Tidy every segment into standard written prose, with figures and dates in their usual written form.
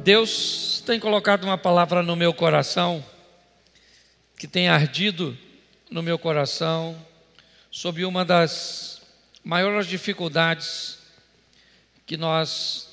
Deus tem colocado uma palavra no meu coração, que tem ardido no meu coração, sobre uma das maiores dificuldades que nós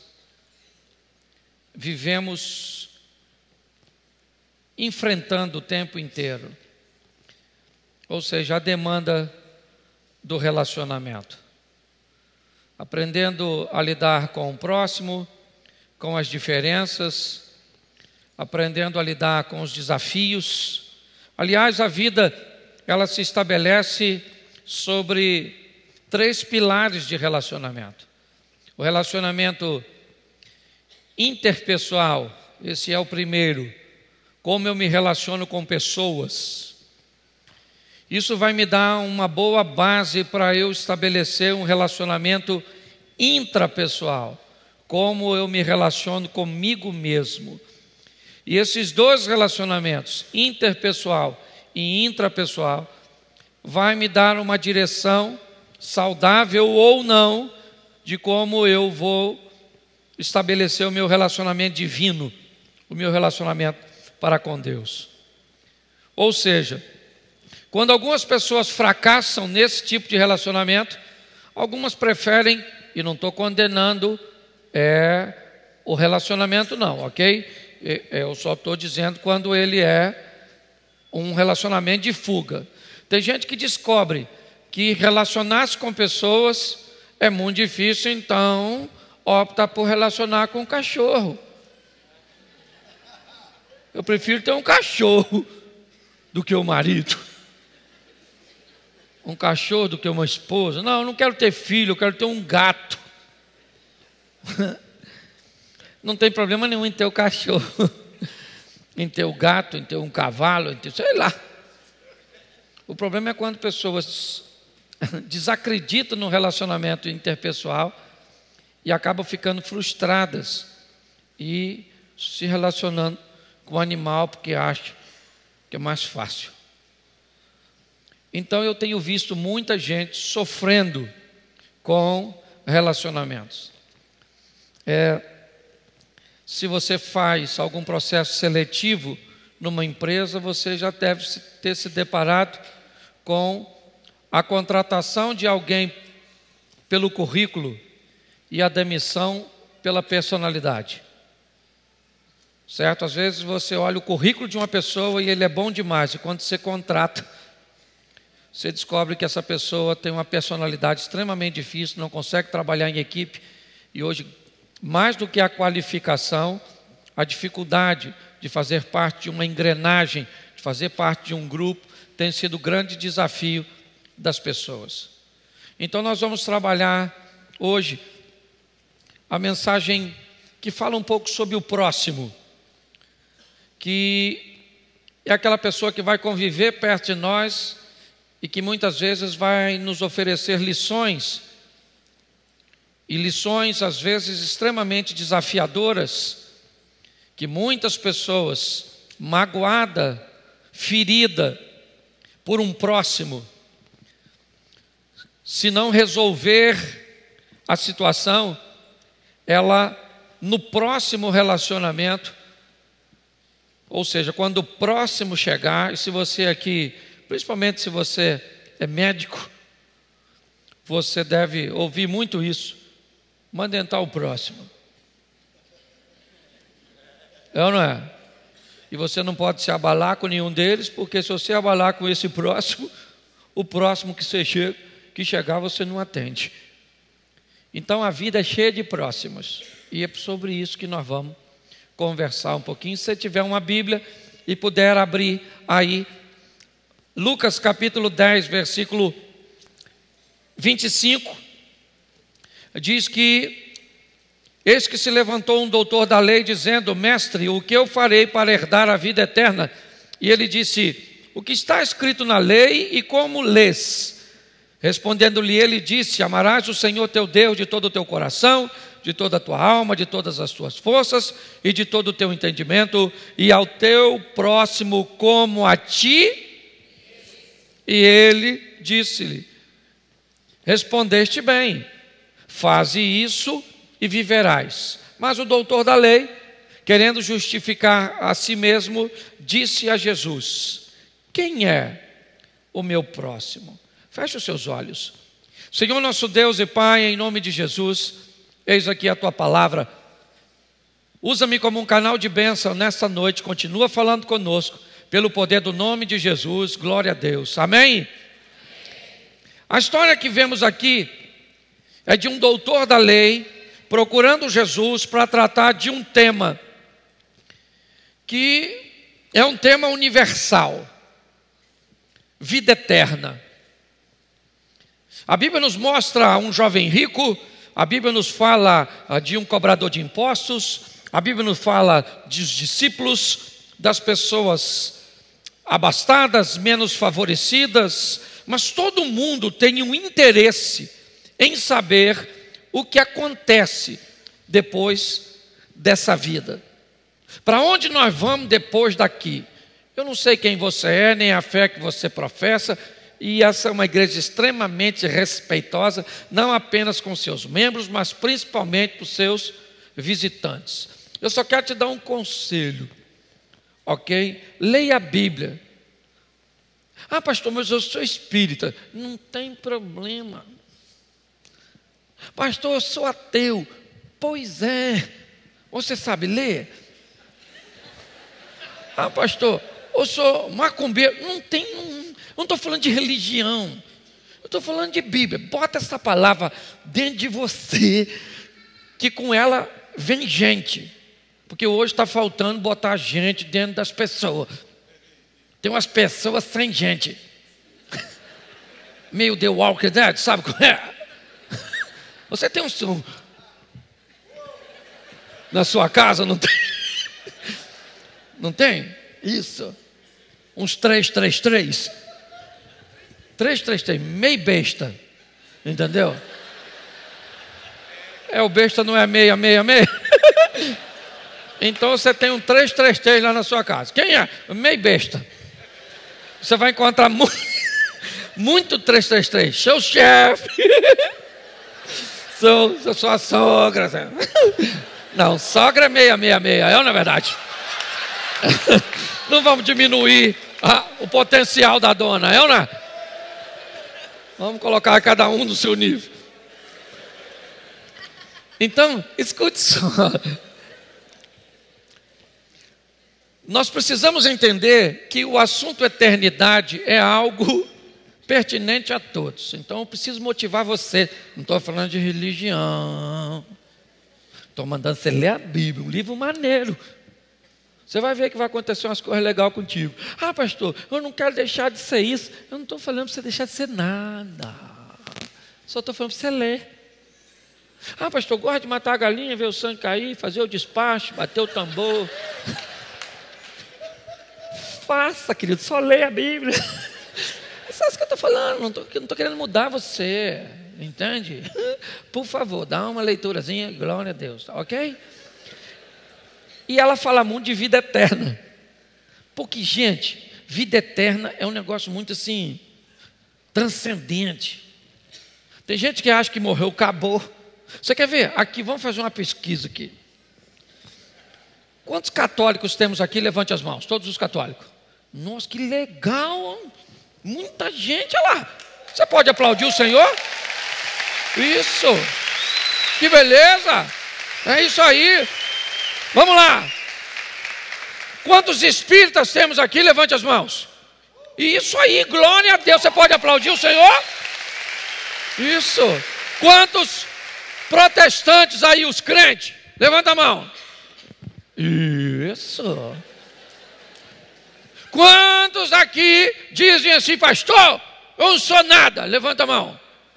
vivemos enfrentando o tempo inteiro, ou seja, a demanda do relacionamento. Aprendendo a lidar com o próximo, com as diferenças, aprendendo a lidar com os desafios. Aliás, a vida, ela se estabelece sobre 3 pilares de relacionamento. O relacionamento interpessoal, esse é o primeiro. Como eu me relaciono com pessoas. Isso vai me dar uma boa base para eu estabelecer um relacionamento intrapessoal. Como eu me relaciono comigo mesmo. E esses 2 relacionamentos, interpessoal e intrapessoal, vai me dar uma direção saudável ou não de como eu vou estabelecer o meu relacionamento divino, o meu relacionamento para com Deus. Ou seja, quando algumas pessoas fracassam nesse tipo de relacionamento, algumas preferem, e não estou condenando o relacionamento não, ok? Eu só estou dizendo quando ele é um relacionamento de fuga. Tem gente que descobre que relacionar-se com pessoas é muito difícil, então opta por relacionar com um cachorro. Eu prefiro ter um cachorro do que um marido. Um cachorro do que uma esposa. Não, eu não quero ter filho, eu quero ter um gato. Não tem problema nenhum em ter o cachorro, em ter o gato, em ter um cavalo, em ter, sei lá. O problema é quando pessoas desacreditam no relacionamento interpessoal e acabam ficando frustradas e se relacionando com o animal porque acham que é mais fácil. Então eu tenho visto muita gente sofrendo com relacionamentos. Se você faz algum processo seletivo numa empresa, você já deve ter se deparado com a contratação de alguém pelo currículo e a demissão pela personalidade. Certo? Às vezes você olha o currículo de uma pessoa e ele é bom demais, e quando você contrata, você descobre que essa pessoa tem uma personalidade extremamente difícil, não consegue trabalhar em equipe, e hoje, mais do que a qualificação, a dificuldade de fazer parte de uma engrenagem, de fazer parte de um grupo, tem sido o grande desafio das pessoas. Então nós vamos trabalhar hoje a mensagem que fala um pouco sobre o próximo, que é aquela pessoa que vai conviver perto de nós e que muitas vezes vai nos oferecer lições, e lições às vezes extremamente desafiadoras, que muitas pessoas, magoada, ferida por um próximo, se não resolver a situação, ela no próximo relacionamento, ou seja, quando o próximo chegar, e se você aqui, principalmente se você é médico, você deve ouvir muito isso. Manda entrar o próximo. É ou não é? E você não pode se abalar com nenhum deles, porque se você abalar com esse próximo, o próximo que chegar você não atende. Então a vida é cheia de próximos. E é sobre isso que nós vamos conversar um pouquinho. Se você tiver uma Bíblia e puder abrir aí, Lucas capítulo 10, versículo 25, diz que: eis que se levantou um doutor da lei, dizendo: mestre, o que eu farei para herdar a vida eterna? E ele disse: o que está escrito na lei e como lês? Respondendo-lhe ele disse: amarás o Senhor teu Deus de todo o teu coração, de toda a tua alma, de todas as tuas forças e de todo o teu entendimento, e ao teu próximo como a ti. E ele disse-lhe: respondeste bem, faze isso e viverás. Mas o doutor da lei, querendo justificar a si mesmo, disse a Jesus: quem é o meu próximo? Feche os seus olhos. Senhor nosso Deus e Pai, em nome de Jesus, eis aqui a Tua palavra. Usa-me como um canal de bênção nesta noite. Continua falando conosco, pelo poder do nome de Jesus. Glória a Deus. Amém? A história que vemos aqui é de um doutor da lei procurando Jesus para tratar de um tema que é um tema universal: vida eterna. A Bíblia nos mostra um jovem rico, a Bíblia nos fala de um cobrador de impostos, a Bíblia nos fala dos discípulos, das pessoas abastadas, menos favorecidas, mas todo mundo tem um interesse em saber o que acontece depois dessa vida. Para onde nós vamos depois daqui? Eu não sei quem você é, nem a fé que você professa, e essa é uma igreja extremamente respeitosa, não apenas com seus membros, mas principalmente para os seus visitantes. Eu só quero te dar um conselho, ok? Leia a Bíblia. Ah, pastor, mas eu sou espírita. Não tem problema. Pastor, eu sou ateu. Pois é. Você sabe ler? Ah, pastor, eu sou macumbeiro. Não estou falando de religião. Eu estou falando de Bíblia. Bota essa palavra dentro de você, que com ela vem gente. Porque hoje está faltando botar gente dentro das pessoas. Tem umas pessoas sem gente. Meio The Walking Dead, sabe qual é? Você tem um som na sua casa, não tem? Não tem? Isso. Uns 333. 333, meio besta. Entendeu? O besta não é 666. Então você tem um 333 lá na sua casa. Quem é? Meio besta. Você vai encontrar muito 333. Seu chefe. Sua sogra. Não, sogra é 666. É ou não é verdade? Não vamos diminuir o potencial da dona. É ou não é? Vamos colocar cada um no seu nível. Então, escute só. Nós precisamos entender que o assunto eternidade é algo pertinente a todos. Então eu preciso motivar você. Não estou falando de religião. Estou mandando você ler a Bíblia, um livro maneiro. Você vai ver que vai acontecer umas coisas legais contigo. Ah, pastor, eu não quero deixar de ser isso. Eu não estou falando para você deixar de ser nada. Só estou falando para você ler. Ah, pastor, eu gosto de matar a galinha, ver o sangue cair, fazer o despacho, bater o tambor. Faça, querido, só leia a Bíblia. É só isso que eu estou falando, não estou querendo mudar você, entende? Por favor, dá uma leiturazinha, glória a Deus, tá ok? E ela fala muito de vida eterna. Porque, gente, vida eterna é um negócio muito assim, transcendente. Tem gente que acha que morreu, acabou. Você quer ver? Aqui, vamos fazer uma pesquisa aqui. Quantos católicos temos aqui? Levante as mãos, todos os católicos. Nossa, que legal! Muita gente, olha lá. Você pode aplaudir o Senhor? Isso! Que beleza! É isso aí! Vamos lá! Quantos espíritas temos aqui? Levante as mãos. Isso aí, glória a Deus! Você pode aplaudir o Senhor? Isso! Quantos protestantes aí, os crentes? Levanta a mão. Isso! Quantos aqui dizem assim, pastor, eu não sou nada? Levanta a mão.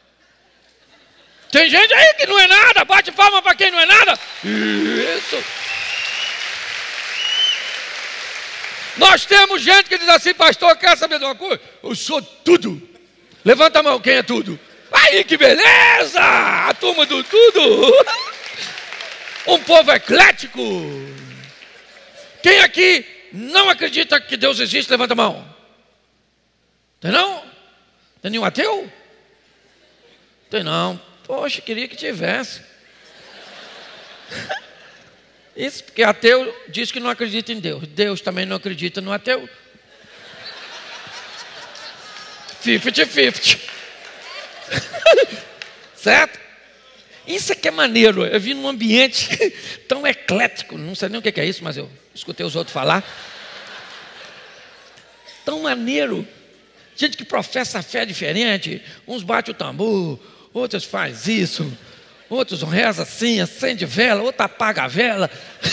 Tem gente aí que não é nada, bate palma para quem não é nada. Isso. Nós temos gente que diz assim, pastor, quer saber de uma coisa? Eu sou tudo. Levanta a mão, quem é tudo? Aí, que beleza! A turma do tudo. Um povo eclético. Quem aqui não acredita que Deus existe? Levanta a mão. Tem não? Tem nenhum ateu? Tem não. Poxa, queria que tivesse. Isso porque ateu diz que não acredita em Deus. Deus também não acredita no ateu. 50-50. Certo? Isso aqui é maneiro. Eu vi num ambiente tão eclético. Não sei nem o que é isso, mas eu escutei os outros falar. Tão maneiro. Gente que professa fé diferente. Uns bate o tambor, outros faz isso, outros reza assim, acende vela, outro apaga a vela.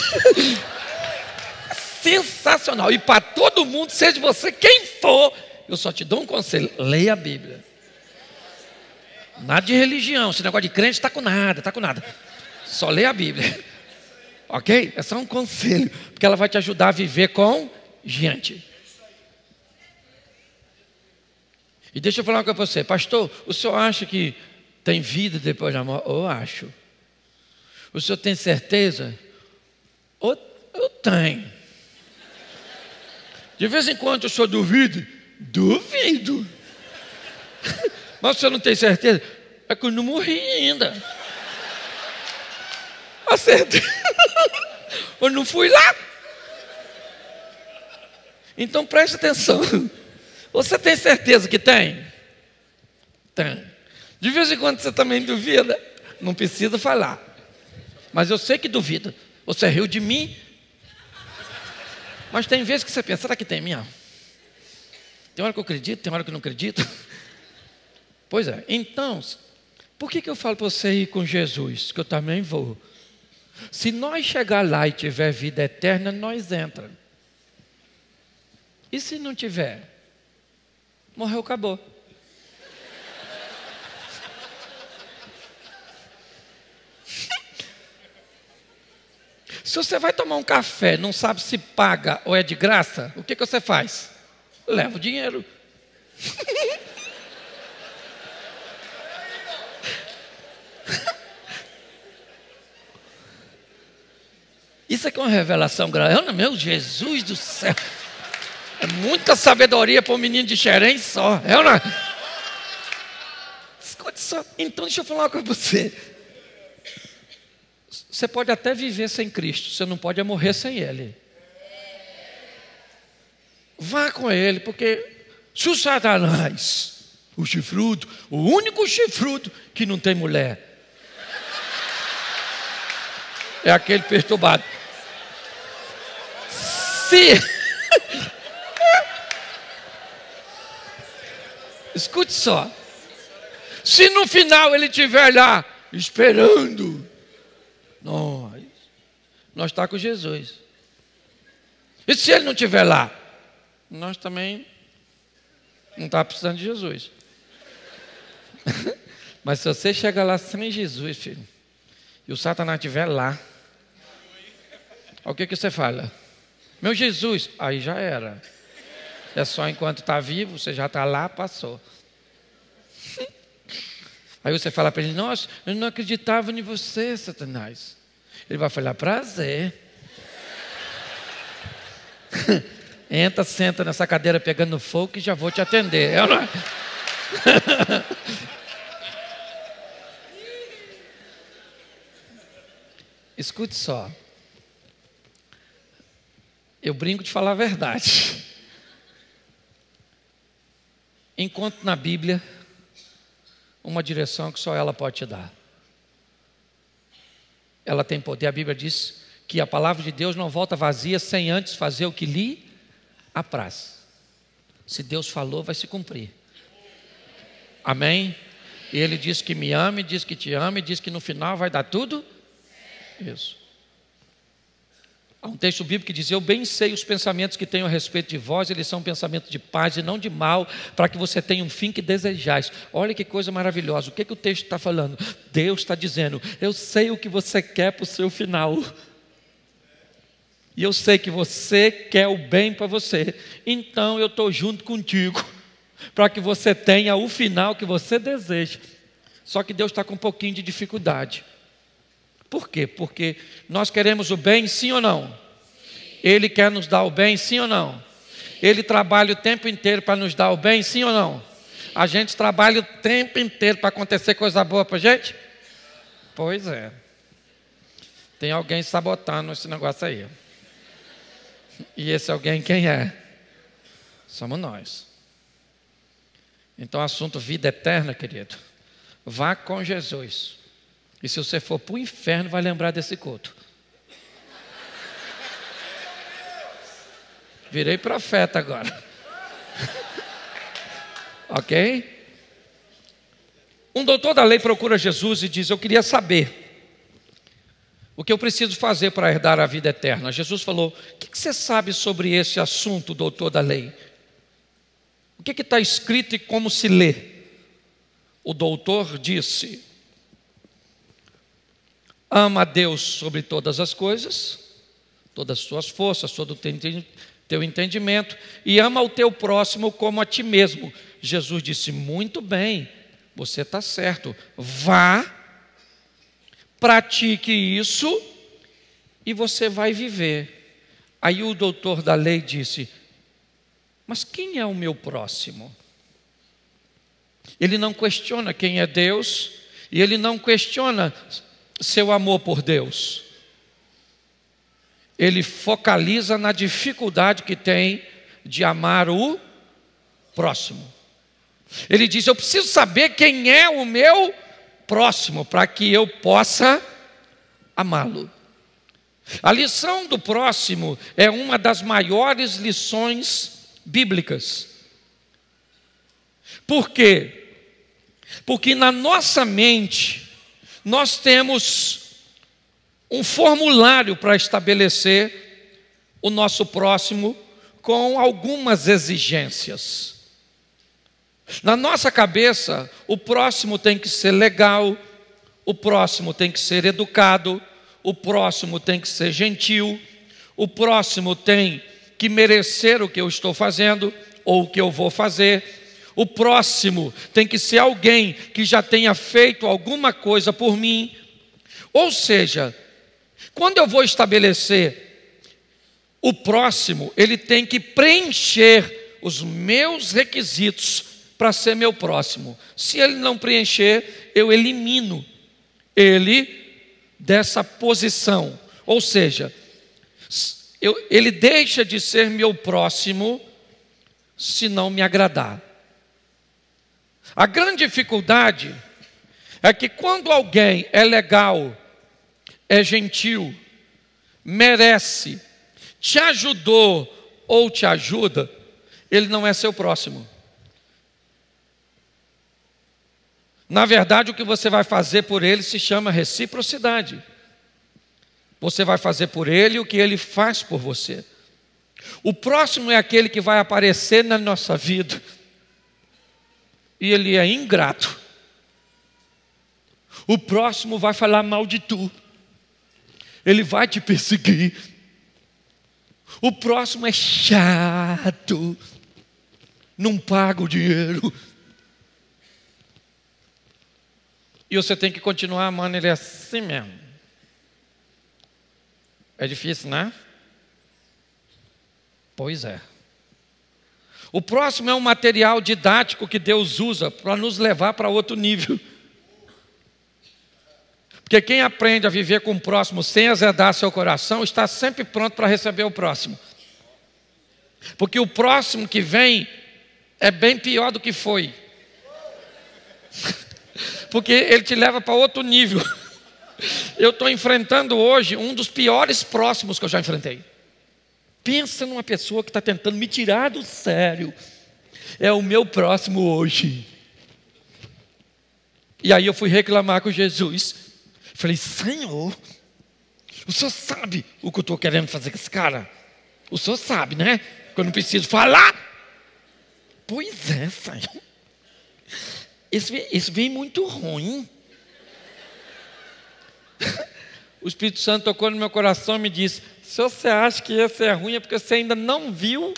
Sensacional. E para todo mundo, seja você quem for, eu só te dou um conselho: leia a Bíblia. Nada de religião, esse negócio de crente está com nada, está com nada. Só leia a Bíblia. Ok? É só um conselho, porque ela vai te ajudar a viver com gente. E deixa eu falar uma coisa para você, pastor, o senhor acha que tem vida depois da morte? Eu acho. O senhor tem certeza? Eu tenho. De vez em quando o senhor duvida? Duvido. Mas o senhor não tem certeza? É que eu não morri ainda. A certeza. Eu não fui lá. Então preste atenção. Você tem certeza que tem? Tem. De vez em quando você também duvida. Não precisa falar. Mas eu sei que duvida. Você riu de mim. Mas tem vezes que você pensa, será que tem minha? Tem hora que eu acredito, tem hora que eu não acredito. Pois é. Então, por que eu falo para você ir com Jesus? Que eu também vou. Se nós chegar lá e tiver vida eterna, nós entramos. E se não tiver? Morreu, acabou. Se você vai tomar um café, não sabe se paga ou é de graça, o que você faz? Leva o dinheiro. Isso aqui é uma revelação grande. Meu Jesus do céu. É muita sabedoria para um menino de Xerém só. É ou não? Escute só. Então deixa eu falar uma coisa para você. Você pode até viver sem Cristo, você não pode morrer sem Ele. Vá com Ele, porque se o Satanás, o chifrudo, o único chifrudo que não tem mulher, é aquele perturbado. Escute só. Se no final ele estiver lá esperando, nós está com Jesus. E se ele não estiver lá, nós também não está precisando de Jesus. Mas se você chega lá sem Jesus, filho, e o Satanás estiver lá, o que você fala? Meu Jesus, aí já era. É só enquanto está vivo, você já está lá, passou. Aí você fala para ele: nossa, eu não acreditava em você, Satanás. Ele vai falar: prazer. Entra, senta nessa cadeira pegando fogo que já vou te atender. Eu não... Escute só. Eu brinco de falar a verdade. Encontro na Bíblia uma direção que só ela pode te dar. Ela tem poder. A Bíblia diz que a palavra de Deus não volta vazia sem antes fazer o que lhe apraz. Se Deus falou, vai se cumprir. Amém? E Ele diz que me ame, diz que te ama, e diz que no final vai dar tudo isso. Há um texto bíblico que diz: eu bem sei os pensamentos que tenho a respeito de vós, eles são pensamentos de paz e não de mal, para que você tenha um fim que desejais. Olha que coisa maravilhosa. O que o texto está falando? Deus está dizendo: eu sei o que você quer para o seu final. E eu sei que você quer o bem para você. Então eu estou junto contigo, para que você tenha o final que você deseja. Só que Deus está com um pouquinho de dificuldade. Por quê? Porque nós queremos o bem, sim ou não? Ele quer nos dar o bem, sim ou não? Ele trabalha o tempo inteiro para nos dar o bem, sim ou não? A gente trabalha o tempo inteiro para acontecer coisa boa para a gente? Pois é. Tem alguém sabotando esse negócio aí. E esse alguém quem é? Somos nós. Então, assunto vida eterna, querido. Vá com Jesus. E se você for para o inferno, vai lembrar desse culto. Virei profeta agora. Ok? Um doutor da lei procura Jesus e diz: eu queria saber o que eu preciso fazer para herdar a vida eterna. Jesus falou: o que você sabe sobre esse assunto, doutor da lei? O que está escrito e como se lê? O doutor disse: ama a Deus sobre todas as coisas, todas as suas forças, todo o teu entendimento, e ama o teu próximo como a ti mesmo. Jesus disse: muito bem, você está certo, vá, pratique isso e você vai viver. Aí o doutor da lei disse: mas quem é o meu próximo? Ele não questiona quem é Deus e ele não questiona seu amor por Deus. Ele focaliza na dificuldade que tem de amar o próximo. Ele diz: eu preciso saber quem é o meu próximo para que eu possa amá-lo. A lição do próximo é uma das maiores lições bíblicas. Por quê? Porque na nossa mente nós temos um formulário para estabelecer o nosso próximo com algumas exigências. Na nossa cabeça, o próximo tem que ser legal, o próximo tem que ser educado, o próximo tem que ser gentil, o próximo tem que merecer o que eu estou fazendo ou o que eu vou fazer. O próximo tem que ser alguém que já tenha feito alguma coisa por mim. Ou seja, quando eu vou estabelecer o próximo, ele tem que preencher os meus requisitos para ser meu próximo. Se ele não preencher, eu elimino ele dessa posição. Ou seja, ele deixa de ser meu próximo se não me agradar. A grande dificuldade é que quando alguém é legal, é gentil, merece, te ajudou ou te ajuda, ele não é seu próximo. Na verdade, o que você vai fazer por ele se chama reciprocidade. Você vai fazer por ele o que ele faz por você. O próximo é aquele que vai aparecer na nossa vida e ele é ingrato. O próximo vai falar mal de tu. Ele vai te perseguir. O próximo é chato. Não paga o dinheiro. E você tem que continuar amando ele assim mesmo. É difícil, né? Pois é. O próximo é um material didático que Deus usa para nos levar para outro nível. Porque quem aprende a viver com o próximo sem azedar seu coração, está sempre pronto para receber o próximo. Porque o próximo que vem é bem pior do que foi. Porque ele te leva para outro nível. Eu estou enfrentando hoje um dos piores próximos que eu já enfrentei. Pensa numa pessoa que está tentando me tirar do sério. É o meu próximo hoje. E aí eu fui reclamar com Jesus. Falei: Senhor, o Senhor sabe o que eu estou querendo fazer com esse cara? O Senhor sabe, né? Que eu não preciso falar. Pois é, Senhor. Esse vem muito ruim. O Espírito Santo tocou no meu coração e me disse: se você acha que esse é ruim, é porque você ainda não viu.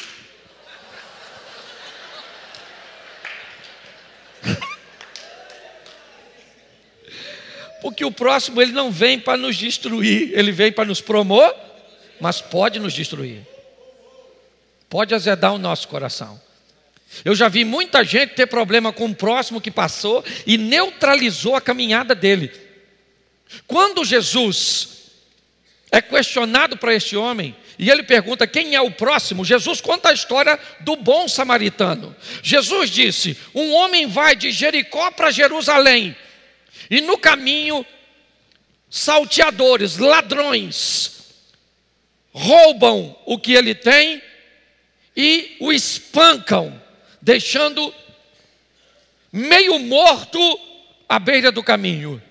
Porque o próximo, ele não vem para nos destruir, ele vem para nos promover, mas pode nos destruir. Pode azedar o nosso coração. Eu já vi muita gente ter problema com o próximo que passou e neutralizou a caminhada dele. Quando Jesus é questionado para este homem, e ele pergunta quem é o próximo. Jesus conta a história do bom samaritano. Jesus disse: um homem vai de Jericó para Jerusalém, e no caminho salteadores, ladrões, roubam o que ele tem e o espancam, deixando meio morto à beira do caminho.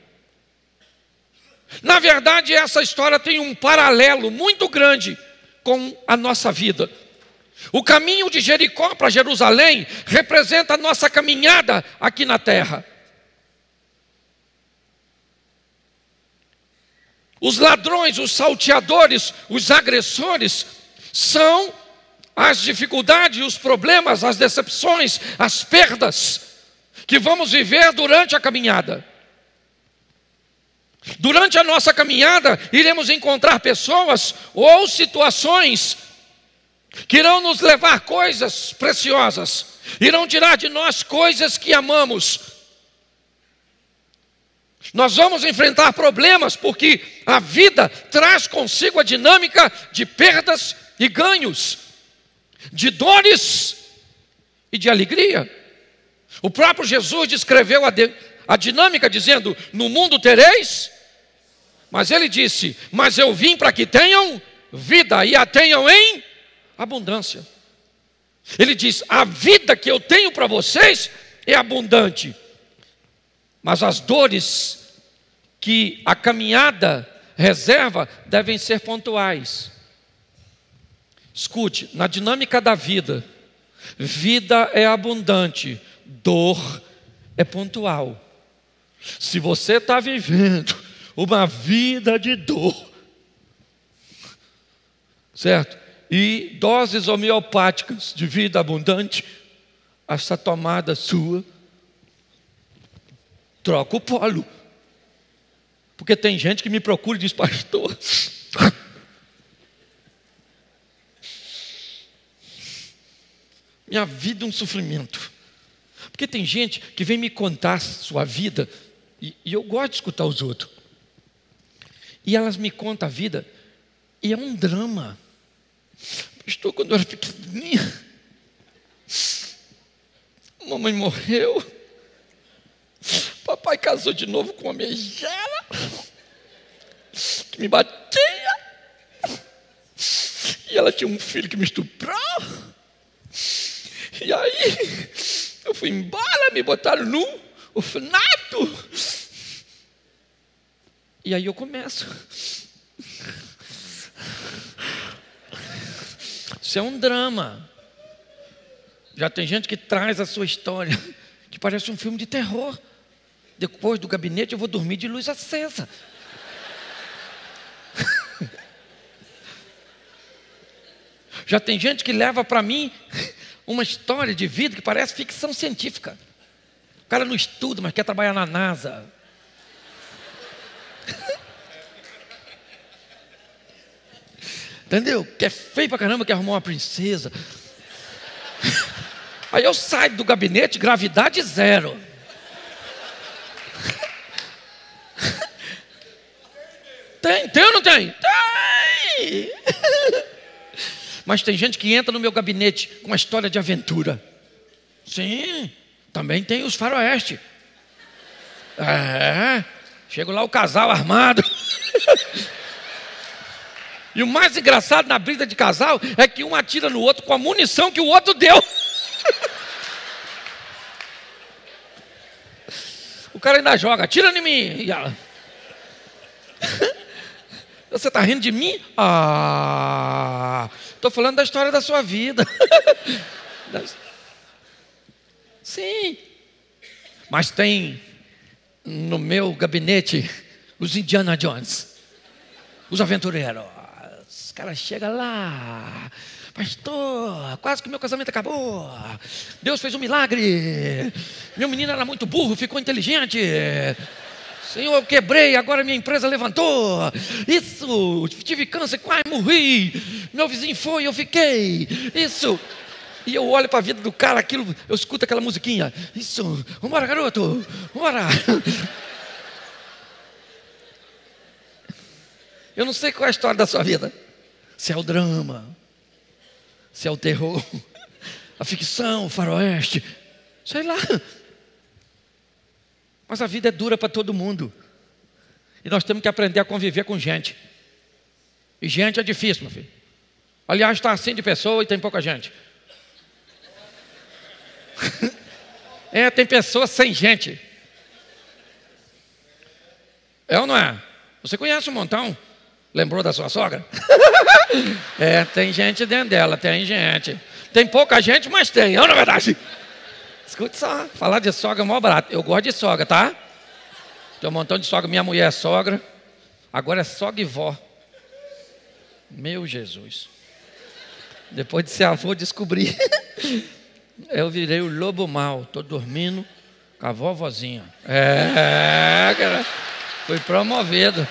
Na verdade, essa história tem um paralelo muito grande com a nossa vida. O caminho de Jericó para Jerusalém representa a nossa caminhada aqui na terra. Os ladrões, os salteadores, os agressores são as dificuldades, os problemas, as decepções, as perdas que vamos viver durante a caminhada. Durante a nossa caminhada, iremos encontrar pessoas ou situações que irão nos levar coisas preciosas, irão tirar de nós coisas que amamos. Nós vamos enfrentar problemas, porque a vida traz consigo a dinâmica de perdas e ganhos, de dores e de alegria. O próprio Jesus descreveu a dinâmica dizendo: no mundo tereis, mas ele disse: mas eu vim para que tenham vida e a tenham em abundância. Ele diz: a vida que eu tenho para vocês é abundante, mas as dores que a caminhada reserva devem ser pontuais. Escute, na dinâmica da vida, vida é abundante, dor é pontual. Se você está vivendo uma vida de dor, certo? E doses homeopáticas de vida abundante, essa tomada sua, troca o polo. Porque tem gente que me procura e diz: pastor, minha vida é um sofrimento. Porque tem gente que vem me contar sua vida, e eu gosto de escutar os outros. E elas me contam a vida, e é um drama. Pastor, quando eu era pequenininha, mamãe morreu, papai casou de novo com uma megera, que me batia, e ela tinha um filho que me estuprou. E aí eu fui embora, me botaram no orfanato. E aí eu começo. Isso é um drama. Já tem gente que traz a sua história, que parece um filme de terror. Depois do gabinete eu vou dormir de luz acesa. Já tem gente que leva para mim uma história de vida que parece ficção científica. O cara não estuda, mas quer trabalhar na NASA. Entendeu? Que é feio pra caramba, quer arrumar uma princesa. Aí eu saio do gabinete, gravidade zero. Tem ou não tem? Tem! Mas tem gente que entra no meu gabinete com uma história de aventura. Sim, também tem os faroeste. Chego lá o casal armado. E o mais engraçado na briga de casal é que um atira no outro com a munição que o outro deu. O cara ainda joga: atira em mim. E ela: você está rindo de mim? Estou falando da história da sua vida. Sim. Mas tem no meu gabinete os Indiana Jones, os aventureiros. Os caras chegam lá: pastor, quase que meu casamento acabou. Deus fez um milagre. Meu menino era muito burro, ficou inteligente. Senhor, eu quebrei, agora minha empresa levantou. Isso, tive câncer, quase morri. Meu vizinho foi, eu fiquei. Isso. E eu olho para a vida do cara, aquilo, eu escuto aquela musiquinha. Isso, vambora, garoto, vambora. Eu não sei qual é a história da sua vida. Se é o drama, se é o terror, a ficção, o faroeste, sei lá. Mas a vida é dura para todo mundo. E nós temos que aprender a conviver com gente. E gente é difícil, meu filho. Aliás, está assim de pessoa e tem pouca gente. Tem pessoas sem gente. É ou não é? Você conhece um montão? Lembrou da sua sogra? Tem gente dentro dela, tem gente. Tem pouca gente, mas tem, é na verdade. Escute só, falar de sogra é mó barato. Eu gosto de sogra, tá? Tem um montão de sogra, minha mulher é sogra. Agora é sogra e vó. Meu Jesus. Depois de ser avô, descobri. Eu virei o lobo mau. Estou dormindo com a vovozinha. Cara. Fui promovido.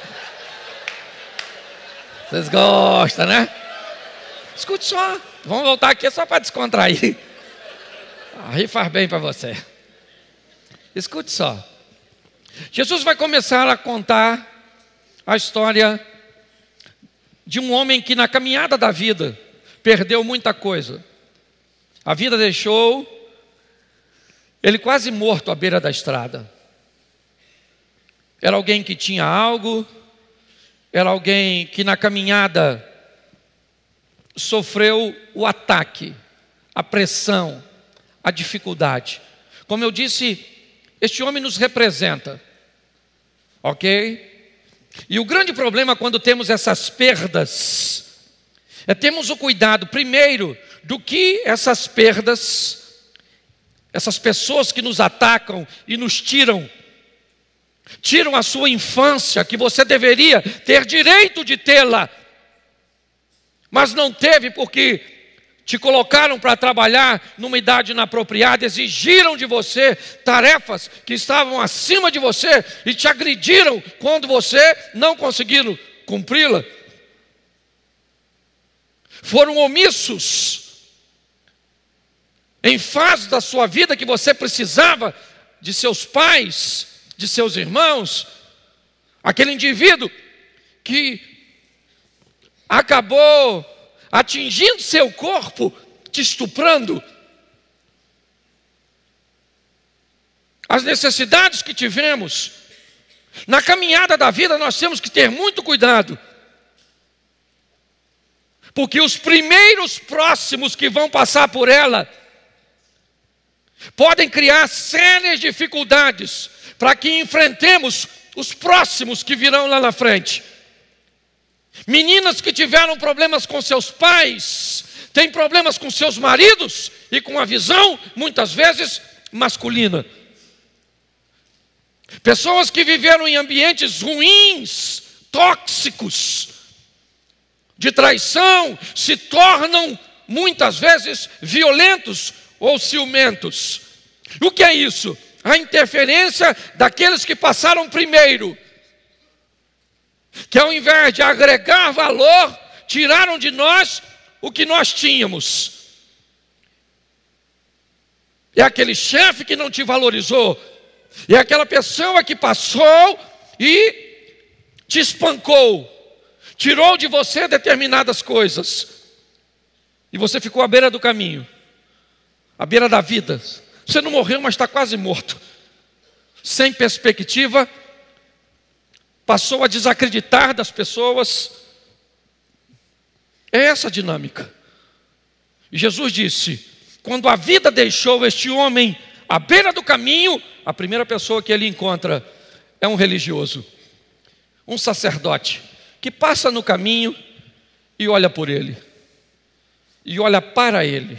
Vocês gostam, né? Escute só. Vamos voltar aqui só para descontrair. Aí faz bem para você. Escute só. Jesus vai começar a contar a história de um homem que na caminhada da vida perdeu muita coisa. A vida deixou ele quase morto à beira da estrada. Era alguém que tinha algo, era alguém que na caminhada sofreu o ataque, a pressão, a dificuldade. Como eu disse, este homem nos representa, ok? E o grande problema quando temos essas perdas é termos o cuidado, primeiro, do que essas perdas, essas pessoas que nos atacam e nos tiram a sua infância, que você deveria ter direito de tê-la, mas não teve porque te colocaram para trabalhar numa idade inapropriada, exigiram de você tarefas que estavam acima de você e te agrediram quando você não conseguiu cumpri-la. Foram omissos em fase da sua vida que você precisava de seus pais, de seus irmãos. Aquele indivíduo que acabou atingindo seu corpo, te estuprando. As necessidades que tivemos na caminhada da vida, nós temos que ter muito cuidado, porque os primeiros próximos que vão passar por ela podem criar sérias dificuldades para que enfrentemos os próximos que virão lá na frente. Meninas que tiveram problemas com seus pais, têm problemas com seus maridos e com a visão, muitas vezes, masculina. Pessoas que viveram em ambientes ruins, tóxicos, de traição, se tornam, muitas vezes, violentos ou ciumentos. O que é isso? A interferência daqueles que passaram primeiro, que ao invés de agregar valor, tiraram de nós o que nós tínhamos. É aquele chefe que não te valorizou, é aquela pessoa que passou e te espancou, tirou de você determinadas coisas, e você ficou à beira do caminho, à beira da vida. Você não morreu, mas está quase morto, sem perspectiva. Passou a desacreditar das pessoas. É essa a dinâmica. E Jesus disse: quando a vida deixou este homem à beira do caminho, a primeira pessoa que ele encontra é um religioso, um sacerdote, que passa no caminho e olha por ele, e olha para ele.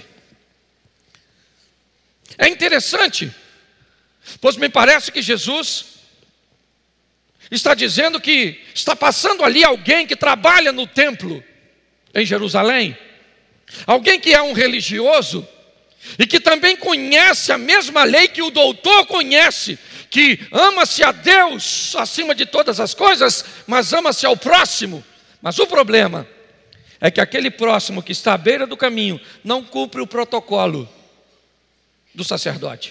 É interessante, pois me parece que Jesus está dizendo que está passando ali alguém que trabalha no templo em Jerusalém, alguém que é um religioso e que também conhece a mesma lei que o doutor conhece, que ama-se a Deus acima de todas as coisas, mas ama-se ao próximo. Mas o problema é que aquele próximo que está à beira do caminho não cumpre o protocolo do sacerdote.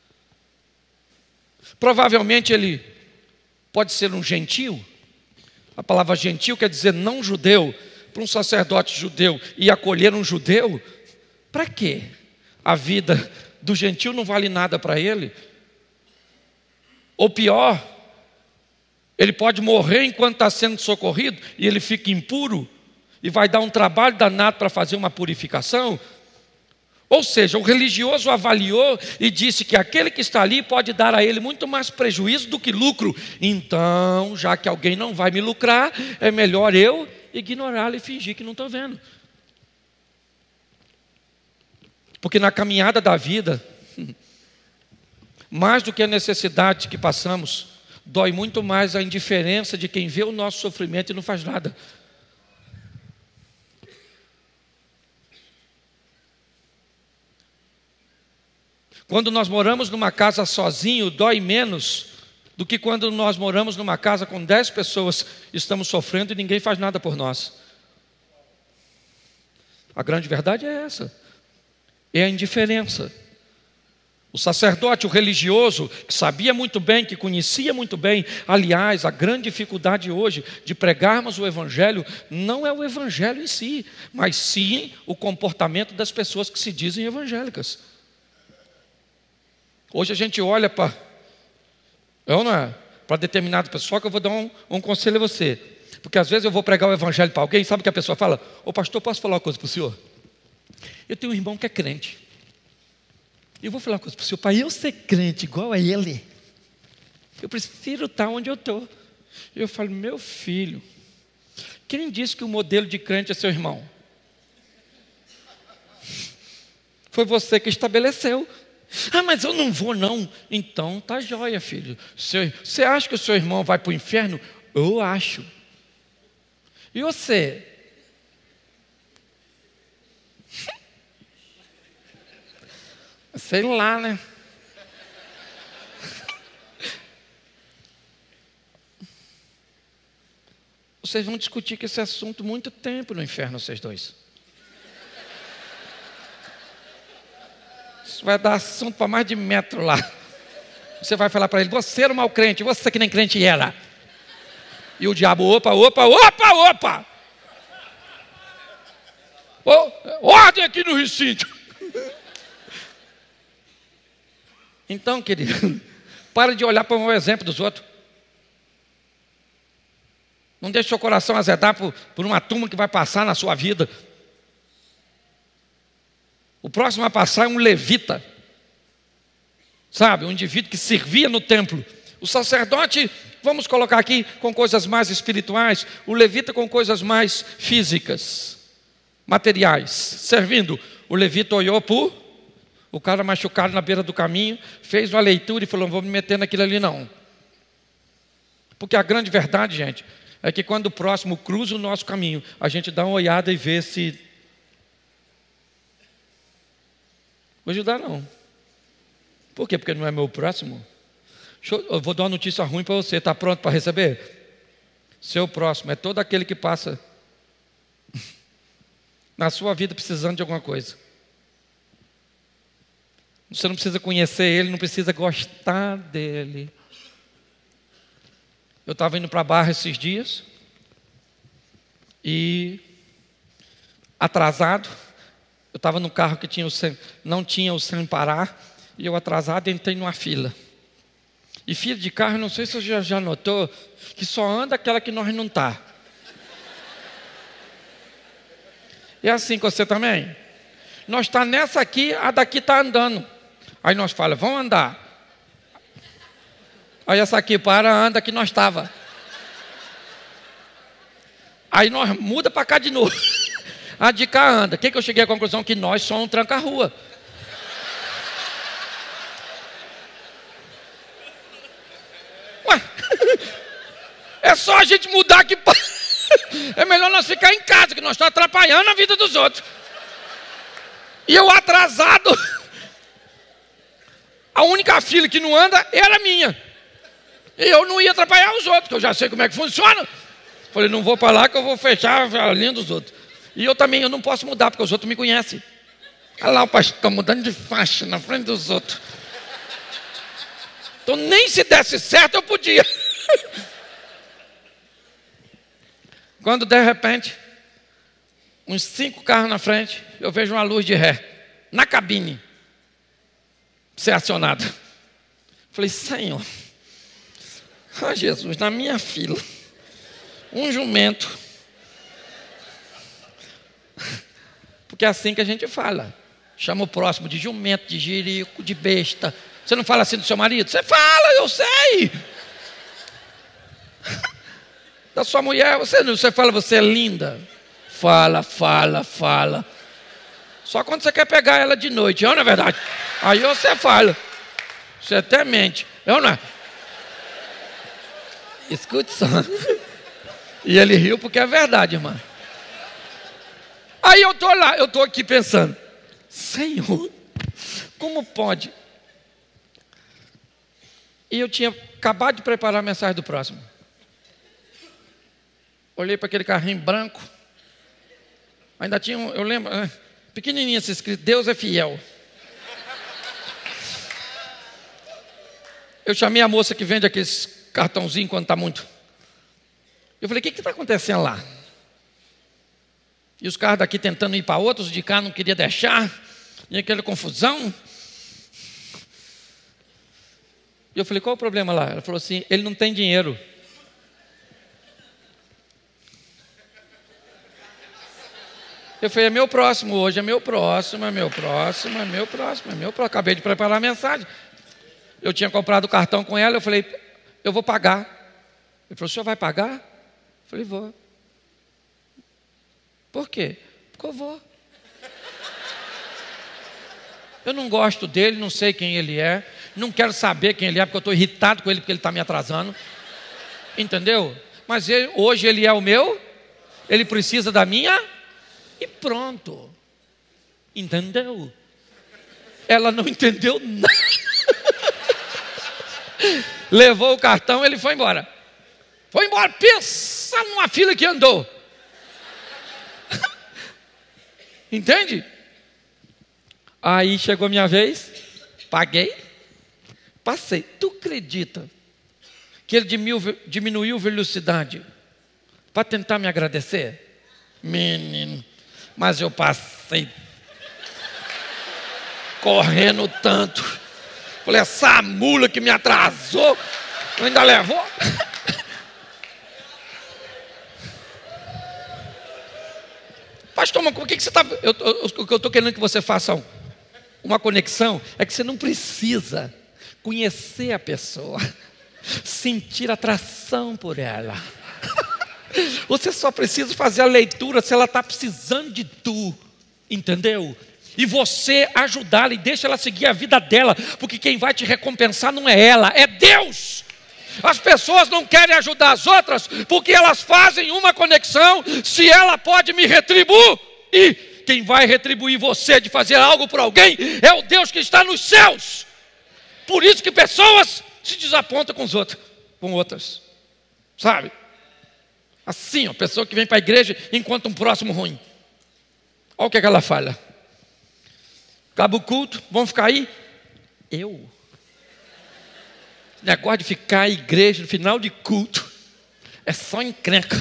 Provavelmente ele pode ser um gentio, A palavra gentil quer dizer não judeu. Para um sacerdote judeu e acolher um judeu, para quê? A vida do gentil não vale nada para ele? Ou pior, ele pode morrer enquanto está sendo socorrido e ele fica impuro e vai dar um trabalho danado para fazer uma purificação. Ou seja, o religioso avaliou e disse que aquele que está ali pode dar a ele muito mais prejuízo do que lucro. Então, já que alguém não vai me lucrar, é melhor eu ignorá-lo e fingir que não estou vendo. Porque na caminhada da vida, mais do que a necessidade que passamos, dói muito mais a indiferença de quem vê o nosso sofrimento e não faz nada. Quando nós moramos numa casa sozinho, dói menos do que quando nós moramos numa casa com 10 pessoas, estamos sofrendo e ninguém faz nada por nós. A grande verdade é essa. É a indiferença. O sacerdote, o religioso, que sabia muito bem, que conhecia muito bem. Aliás, a grande dificuldade hoje de pregarmos o evangelho não é o evangelho em si, mas sim o comportamento das pessoas que se dizem evangélicas. Hoje a gente olha para determinada pessoa, que eu vou dar um conselho a você. Porque às vezes eu vou pregar o evangelho para alguém, sabe o que a pessoa fala? Ô pastor, posso falar uma coisa para o senhor? Eu tenho um irmão que é crente. Eu vou falar uma coisa para o senhor, para eu ser crente igual a ele, eu prefiro estar onde eu estou. Eu falo, meu filho, quem disse que o modelo de crente é seu irmão? Foi você que estabeleceu. Ah, mas eu não vou não. Então tá jóia, filho. Você acha que o seu irmão vai para o inferno? Eu acho. E você? Sei lá, né? Vocês vão discutir com esse assunto muito tempo no inferno, vocês dois. Isso vai dar assunto para mais de metro lá. Você vai falar para ele, você era um mau crente, você que nem crente era. E o diabo, opa. Ordem aqui no recinto. Então, querido, para de olhar para o exemplo dos outros. Não deixe seu coração azedar por uma turma que vai passar na sua vida. O próximo a passar é um levita. Sabe, um indivíduo que servia no templo. O sacerdote, vamos colocar aqui com coisas mais espirituais. O levita com coisas mais físicas, materiais. Servindo, o levita olhou para o cara machucado na beira do caminho, fez uma leitura e falou, não vou me meter naquilo ali não. Porque a grande verdade, gente, é que quando o próximo cruza o nosso caminho, a gente dá uma olhada e vê se... Vou ajudar não. Por quê? Porque não é meu próximo. Eu vou dar uma notícia ruim para você. Está pronto para receber? Seu próximo é todo aquele que passa na sua vida precisando de alguma coisa. Você não precisa conhecer ele, não precisa gostar dele. Eu estava indo para a Barra esses dias e atrasado. Eu estava no carro que não tinha o sem parar, e eu atrasado entrei numa fila. E fila de carro, não sei se você já notou, que só anda aquela que nós não está. É assim com você também? Nós está nessa aqui, a daqui está andando. Aí nós falamos, vamos andar. Aí essa aqui para, anda que nós estava. Aí nós muda para cá de novo. A de cá anda. O que eu cheguei à conclusão? Que nós somos um tranca-rua. Ué, é só a gente mudar que... É melhor nós ficar em casa, que nós estamos atrapalhando a vida dos outros. E eu atrasado. A única fila que não anda era minha. E eu não ia atrapalhar os outros, que eu já sei como é que funciona. Falei, não vou para lá que eu vou fechar a linha dos outros. E eu também, eu não posso mudar, porque os outros me conhecem. Olha lá o pastor mudando de faixa na frente dos outros. Então nem se desse certo eu podia. Quando de repente, uns 5 carros na frente, eu vejo uma luz de ré, na cabine, ser acionada. Falei, Senhor, Jesus, na minha fila, um jumento. Porque é assim que a gente fala. Chama o próximo de jumento, de jirico, de besta. Você não fala assim do seu marido? Você fala, eu sei. Da sua mulher, você fala, você é linda. Fala. Só quando você quer pegar ela de noite, não é verdade? Aí você fala. Você até mente, não é? Escute só. E ele riu porque é verdade, irmã. Aí eu estou lá, eu estou aqui pensando, Senhor, como pode? E eu tinha acabado de preparar a mensagem do próximo. Olhei para aquele carrinho branco. Ainda tinha, eu lembro, pequenininho assim escrito, Deus é fiel. Eu chamei a moça que vende aqueles cartãozinhos quando está muito. Eu falei, o que está acontecendo lá? E os carros daqui tentando ir para outros, de cá não queria deixar, e aquela confusão. E eu falei, qual o problema lá? Ela falou assim, ele não tem dinheiro. Eu falei, é meu próximo hoje, é meu próximo. Acabei de preparar a mensagem. Eu tinha comprado o cartão com ela, eu falei, eu vou pagar. Ele falou, o senhor vai pagar? Eu falei, vou. Por quê? Porque eu vou. Eu não gosto dele, não sei quem ele é, não quero saber quem ele é, porque eu estou irritado com ele, porque ele está me atrasando. Entendeu? Mas hoje ele é o meu, ele precisa da minha, e pronto. Entendeu? Ela não entendeu nada. Levou o cartão, ele foi embora. Foi embora, pensa numa fila que andou. Entende? Aí chegou a minha vez, paguei, passei. Tu acredita que ele diminuiu a velocidade para tentar me agradecer? Menino, mas eu passei correndo tanto. Falei, essa mula que me atrasou, ainda levou. Pastor, mas o que você está... O que eu estou querendo que você faça uma conexão é que você não precisa conhecer a pessoa, sentir atração por ela. Você só precisa fazer a leitura se ela está precisando de tu, entendeu? E você ajudá-la e deixa ela seguir a vida dela, porque quem vai te recompensar não é ela, é Deus. As pessoas não querem ajudar as outras porque elas fazem uma conexão se ela pode me retribuir. E quem vai retribuir você de fazer algo por alguém é o Deus que está nos céus. Por isso que pessoas se desapontam com os outros, com outras. Sabe? Assim, a pessoa que vem para a igreja encontra um próximo ruim. Olha o que ela fala. Acaba o culto, vão ficar aí? Negócio de ficar em igreja no final de culto é só encrenca.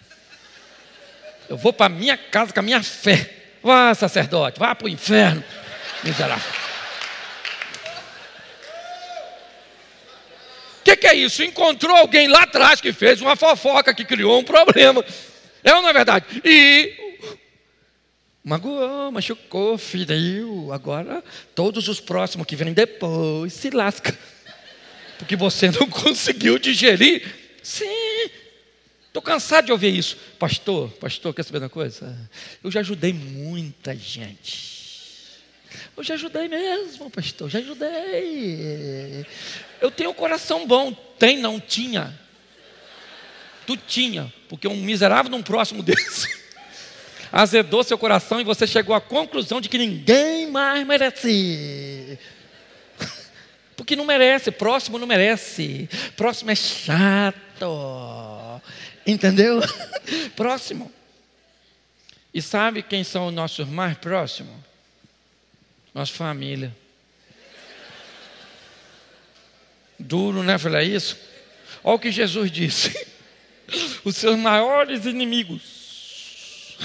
Eu vou para minha casa com a minha fé. Vá, sacerdote, vá para o inferno, miserável. O que é isso? Encontrou alguém lá atrás que fez uma fofoca, que criou um problema. É ou não é verdade? E magoou, machucou, feriu. Agora todos os próximos que vêm depois se lascam. Porque você não conseguiu digerir. Sim, estou cansado de ouvir isso. Pastor, quer saber uma coisa? Eu já ajudei muita gente. Eu já ajudei mesmo, pastor, já ajudei. Eu tenho um coração bom. Tem, não tinha. Tu tinha, porque um miserável num próximo desse azedou seu coração e você chegou à conclusão de que ninguém mais merece. Porque não merece, próximo não merece. Próximo é chato. Entendeu? Próximo. E sabe quem são os nossos mais próximos? Nossa família. Duro, né? Falar isso. Olha o que Jesus disse. Os seus maiores inimigos.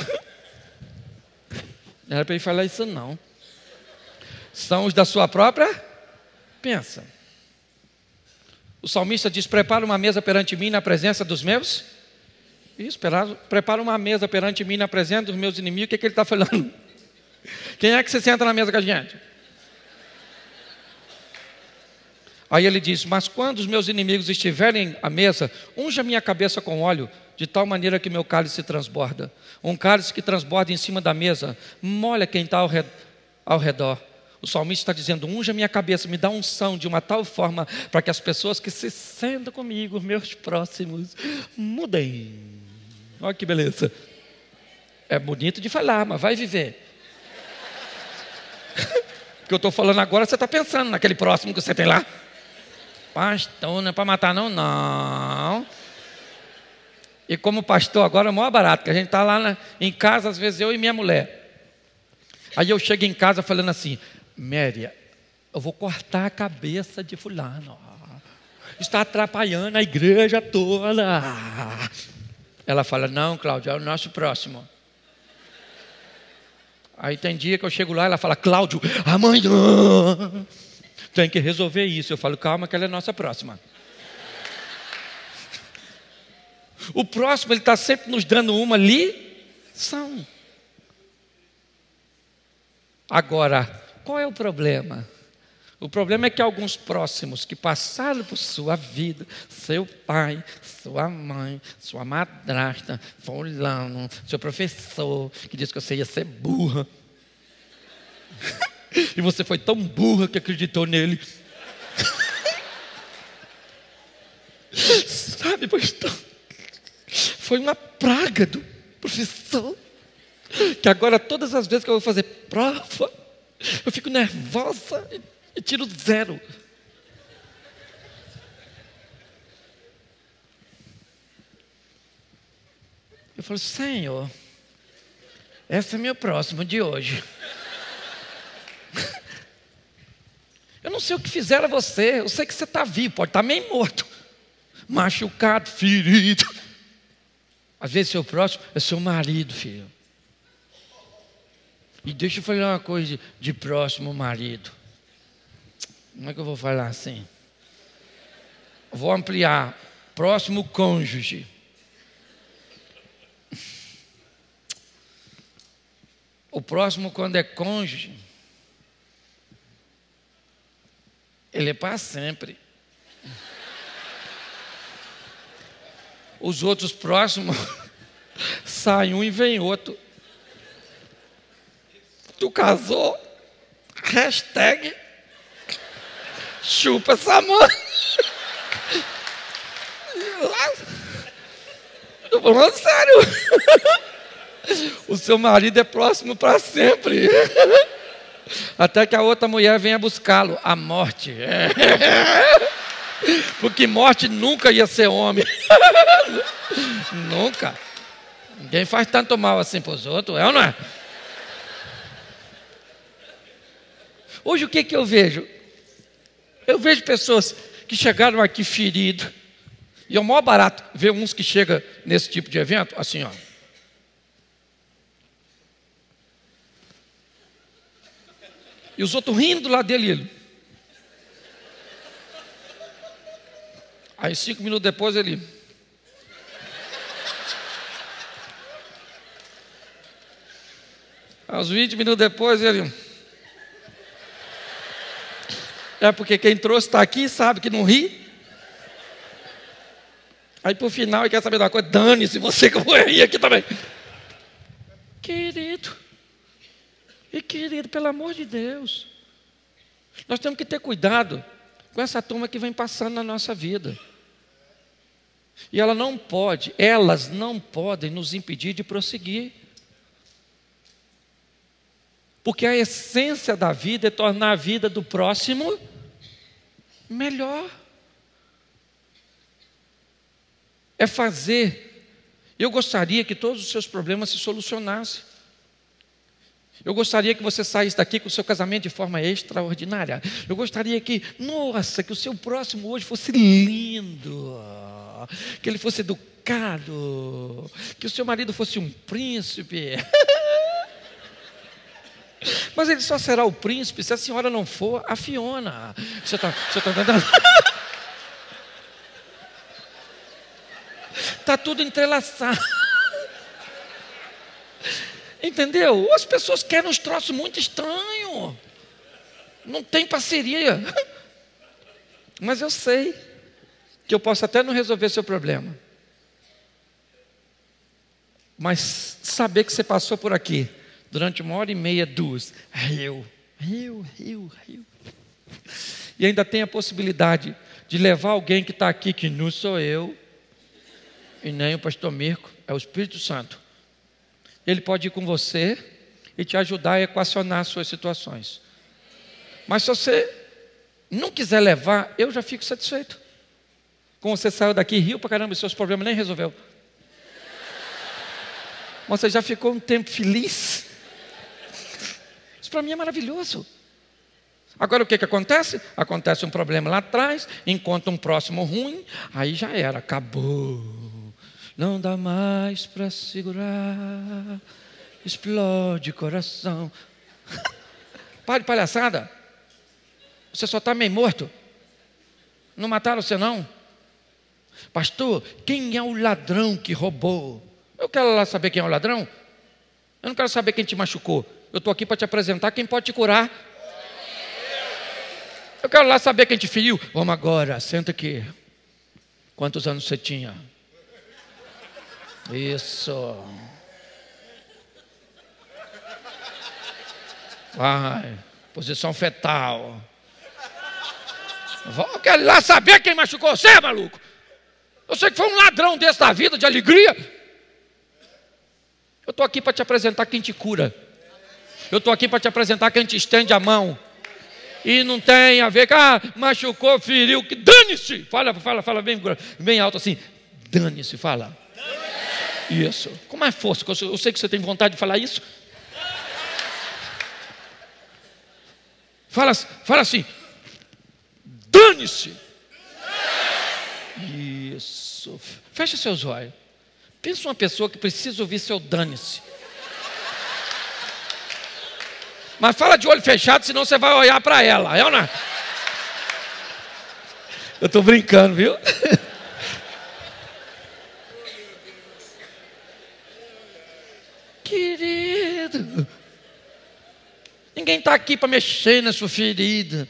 Não era para ele falar isso não. São os da sua própria pensa. O salmista diz: prepara uma mesa perante mim na presença dos meus. Isso, prepara uma mesa perante mim na presença dos meus inimigos. O que é que ele está falando? Quem é que se senta na mesa com a gente? Aí ele diz: mas quando os meus inimigos estiverem à mesa, unja minha cabeça com óleo, de tal maneira que meu cálice transborda. Um cálice que transborda em cima da mesa, molha quem está ao redor. O salmista está dizendo: unja minha cabeça, me dá unção de uma tal forma para que as pessoas que se sentam comigo, meus próximos, mudem. Olha que beleza. É bonito de falar, mas vai viver. O que eu estou falando agora, você está pensando naquele próximo que você tem lá. Pastor, não é para matar não, não. E como pastor agora é maior barato, que a gente está lá em casa, às vezes eu e minha mulher. Aí eu chego em casa falando assim: Méria, eu vou cortar a cabeça de fulano. Está atrapalhando a igreja toda. Ela fala: não, Cláudio, é o nosso próximo. Aí tem dia que eu chego lá e ela fala: Cláudio, amanhã tem que resolver isso. Eu falo: calma que ela é nossa próxima. O próximo, ele está sempre nos dando uma lição. Agora, qual é o problema? O problema é que alguns próximos que passaram por sua vida, seu pai, sua mãe, sua madrasta, fulano, seu professor, que disse que você ia ser burra. E você foi tão burra que acreditou nele. Sabe, pastor? Foi uma praga do professor. Que agora todas as vezes que eu vou fazer prova, eu fico nervosa e tiro 0. Eu falo: Senhor, esse é meu próximo de hoje. Eu não sei o que fizeram a você. Eu sei que você está vivo, pode estar meio morto, machucado, ferido. Às vezes seu próximo é seu marido, filho. E deixa eu falar uma coisa de próximo marido. Como é que eu vou falar assim? Eu vou ampliar. Próximo cônjuge. O próximo, quando é cônjuge, ele é para sempre. Os outros próximos saem um e vem outro. Tu casou? Hashtag chupa essa mão. Estou falando sério. O seu marido é próximo para sempre. Até que a outra mulher venha buscá-lo. A morte. Porque morte nunca ia ser homem. Nunca. Ninguém faz tanto mal assim para os outros, é ou não é? Hoje o que eu vejo? Eu vejo pessoas que chegaram aqui feridas. E é o maior barato ver uns que chegam nesse tipo de evento, assim, ó. E os outros rindo do lado dele. Aí 5 minutos depois ele... Aos 20 minutos depois ele... É porque quem trouxe está aqui, sabe que não ri. Aí por final ele quer saber de uma coisa: dane-se você que eu vou rir aqui também. Querido, pelo amor de Deus, nós temos que ter cuidado com essa turma que vem passando na nossa vida. E elas não podem nos impedir de prosseguir. Porque a essência da vida é tornar a vida do próximo melhor. É fazer. Eu gostaria que todos os seus problemas se solucionassem. Eu gostaria que você saísse daqui com o seu casamento de forma extraordinária. Eu gostaria que o seu próximo hoje fosse lindo. Que ele fosse educado, pecado, que o seu marido fosse um príncipe. Mas ele só será o príncipe se a senhora não for a Fiona. Você está entendendo? Está tudo entrelaçado. Entendeu? As pessoas querem uns troços muito estranhos. Não tem parceria. Mas eu sei que eu posso até não resolver seu problema. Mas saber que você passou por aqui durante 1h30, 2, riu. E ainda tem a possibilidade de levar alguém que está aqui, que não sou eu, e nem o pastor Mirko, é o Espírito Santo. Ele pode ir com você e te ajudar a equacionar as suas situações. Mas se você não quiser levar, eu já fico satisfeito. Como você saiu daqui, riu pra caramba, e seus problemas nem resolveu. Mas você já ficou um tempo feliz. Isso para mim é maravilhoso. Agora o que acontece? Acontece um problema lá atrás, encontra um próximo ruim, aí já era, acabou. Não dá mais para segurar, explode o coração. Para de palhaçada. Você só está meio morto. Não mataram você não? Pastor, quem é o ladrão que roubou? Eu quero lá saber quem é o ladrão. Eu não quero saber quem te machucou. Eu estou aqui para te apresentar quem pode te curar. Eu quero lá saber quem te feriu. Vamos agora, senta aqui. Quantos anos você tinha? Isso. Vai, posição fetal. Eu quero lá saber quem machucou você, maluco. Eu sei que foi um ladrão desse da vida, de alegria. Eu estou aqui para te apresentar quem te cura. Eu estou aqui para te apresentar quem te estende a mão. E não tem a ver com, machucou, feriu, que dane-se. Fala bem alto assim. Dane-se, fala. Isso. Com mais força, eu sei que você tem vontade de falar isso. Fala assim. Dane-se. Isso. Fecha seus olhos. Pensa uma pessoa que precisa ouvir seu dane-se. Mas fala de olho fechado, senão você vai olhar para ela. É ou não? Eu estou brincando, viu? Querido, ninguém está aqui para mexer na sua ferida.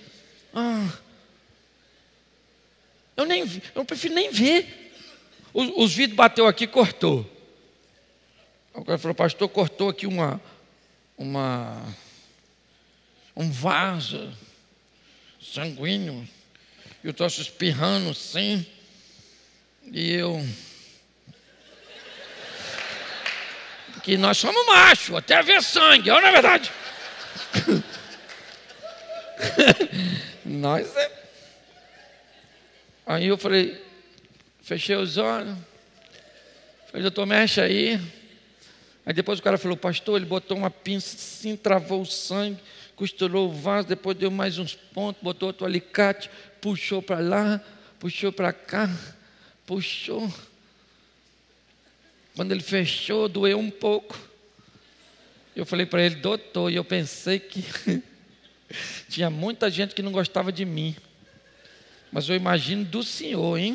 Eu prefiro nem ver. Os vidros bateu aqui, cortou. O cara falou, pastor, cortou aqui um vaso sanguíneo. Eu estou espirrando assim. E eu... Porque nós somos machos, até ver sangue, não é verdade? Nós é... Aí eu falei, fechei os olhos. Falei, doutor, mexe aí. Aí depois o cara falou, pastor, ele botou uma pinça assim, travou o sangue, costurou o vaso, depois deu mais uns pontos, botou outro alicate, puxou para lá, puxou para cá, puxou. Quando ele fechou, doeu um pouco. Eu falei para ele, doutor, e eu pensei que tinha muita gente que não gostava de mim. Mas eu imagino do senhor, hein?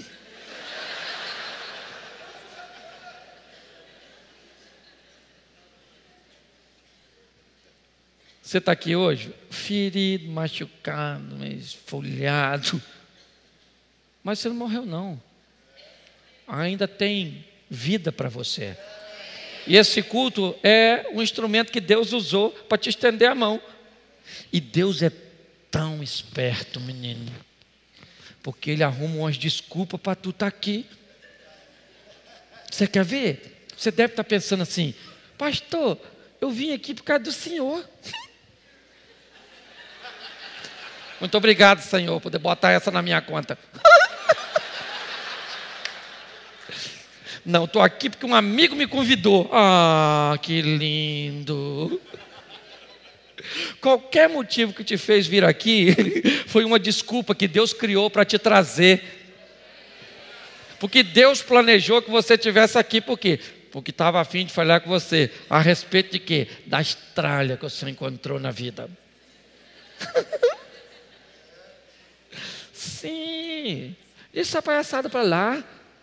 Você está aqui hoje, ferido, machucado, esfolhado. Mas você não morreu, não. Ainda tem vida para você. E esse culto é um instrumento que Deus usou para te estender a mão. E Deus é tão esperto, menino, porque Ele arruma umas desculpas para tu estar aqui. Você quer ver? Você deve estar pensando assim, pastor, eu vim aqui por causa do senhor. Muito obrigado, Senhor, por poder botar essa na minha conta. Não, estou aqui porque um amigo me convidou. Ah, que lindo. Qualquer motivo que te fez vir aqui foi uma desculpa que Deus criou para te trazer. Porque Deus planejou que você estivesse aqui, por quê? Porque estava a fim de falar com você a respeito de quê? Da estralha que você encontrou na vida. Sim, deixa essa palhaçada para lá.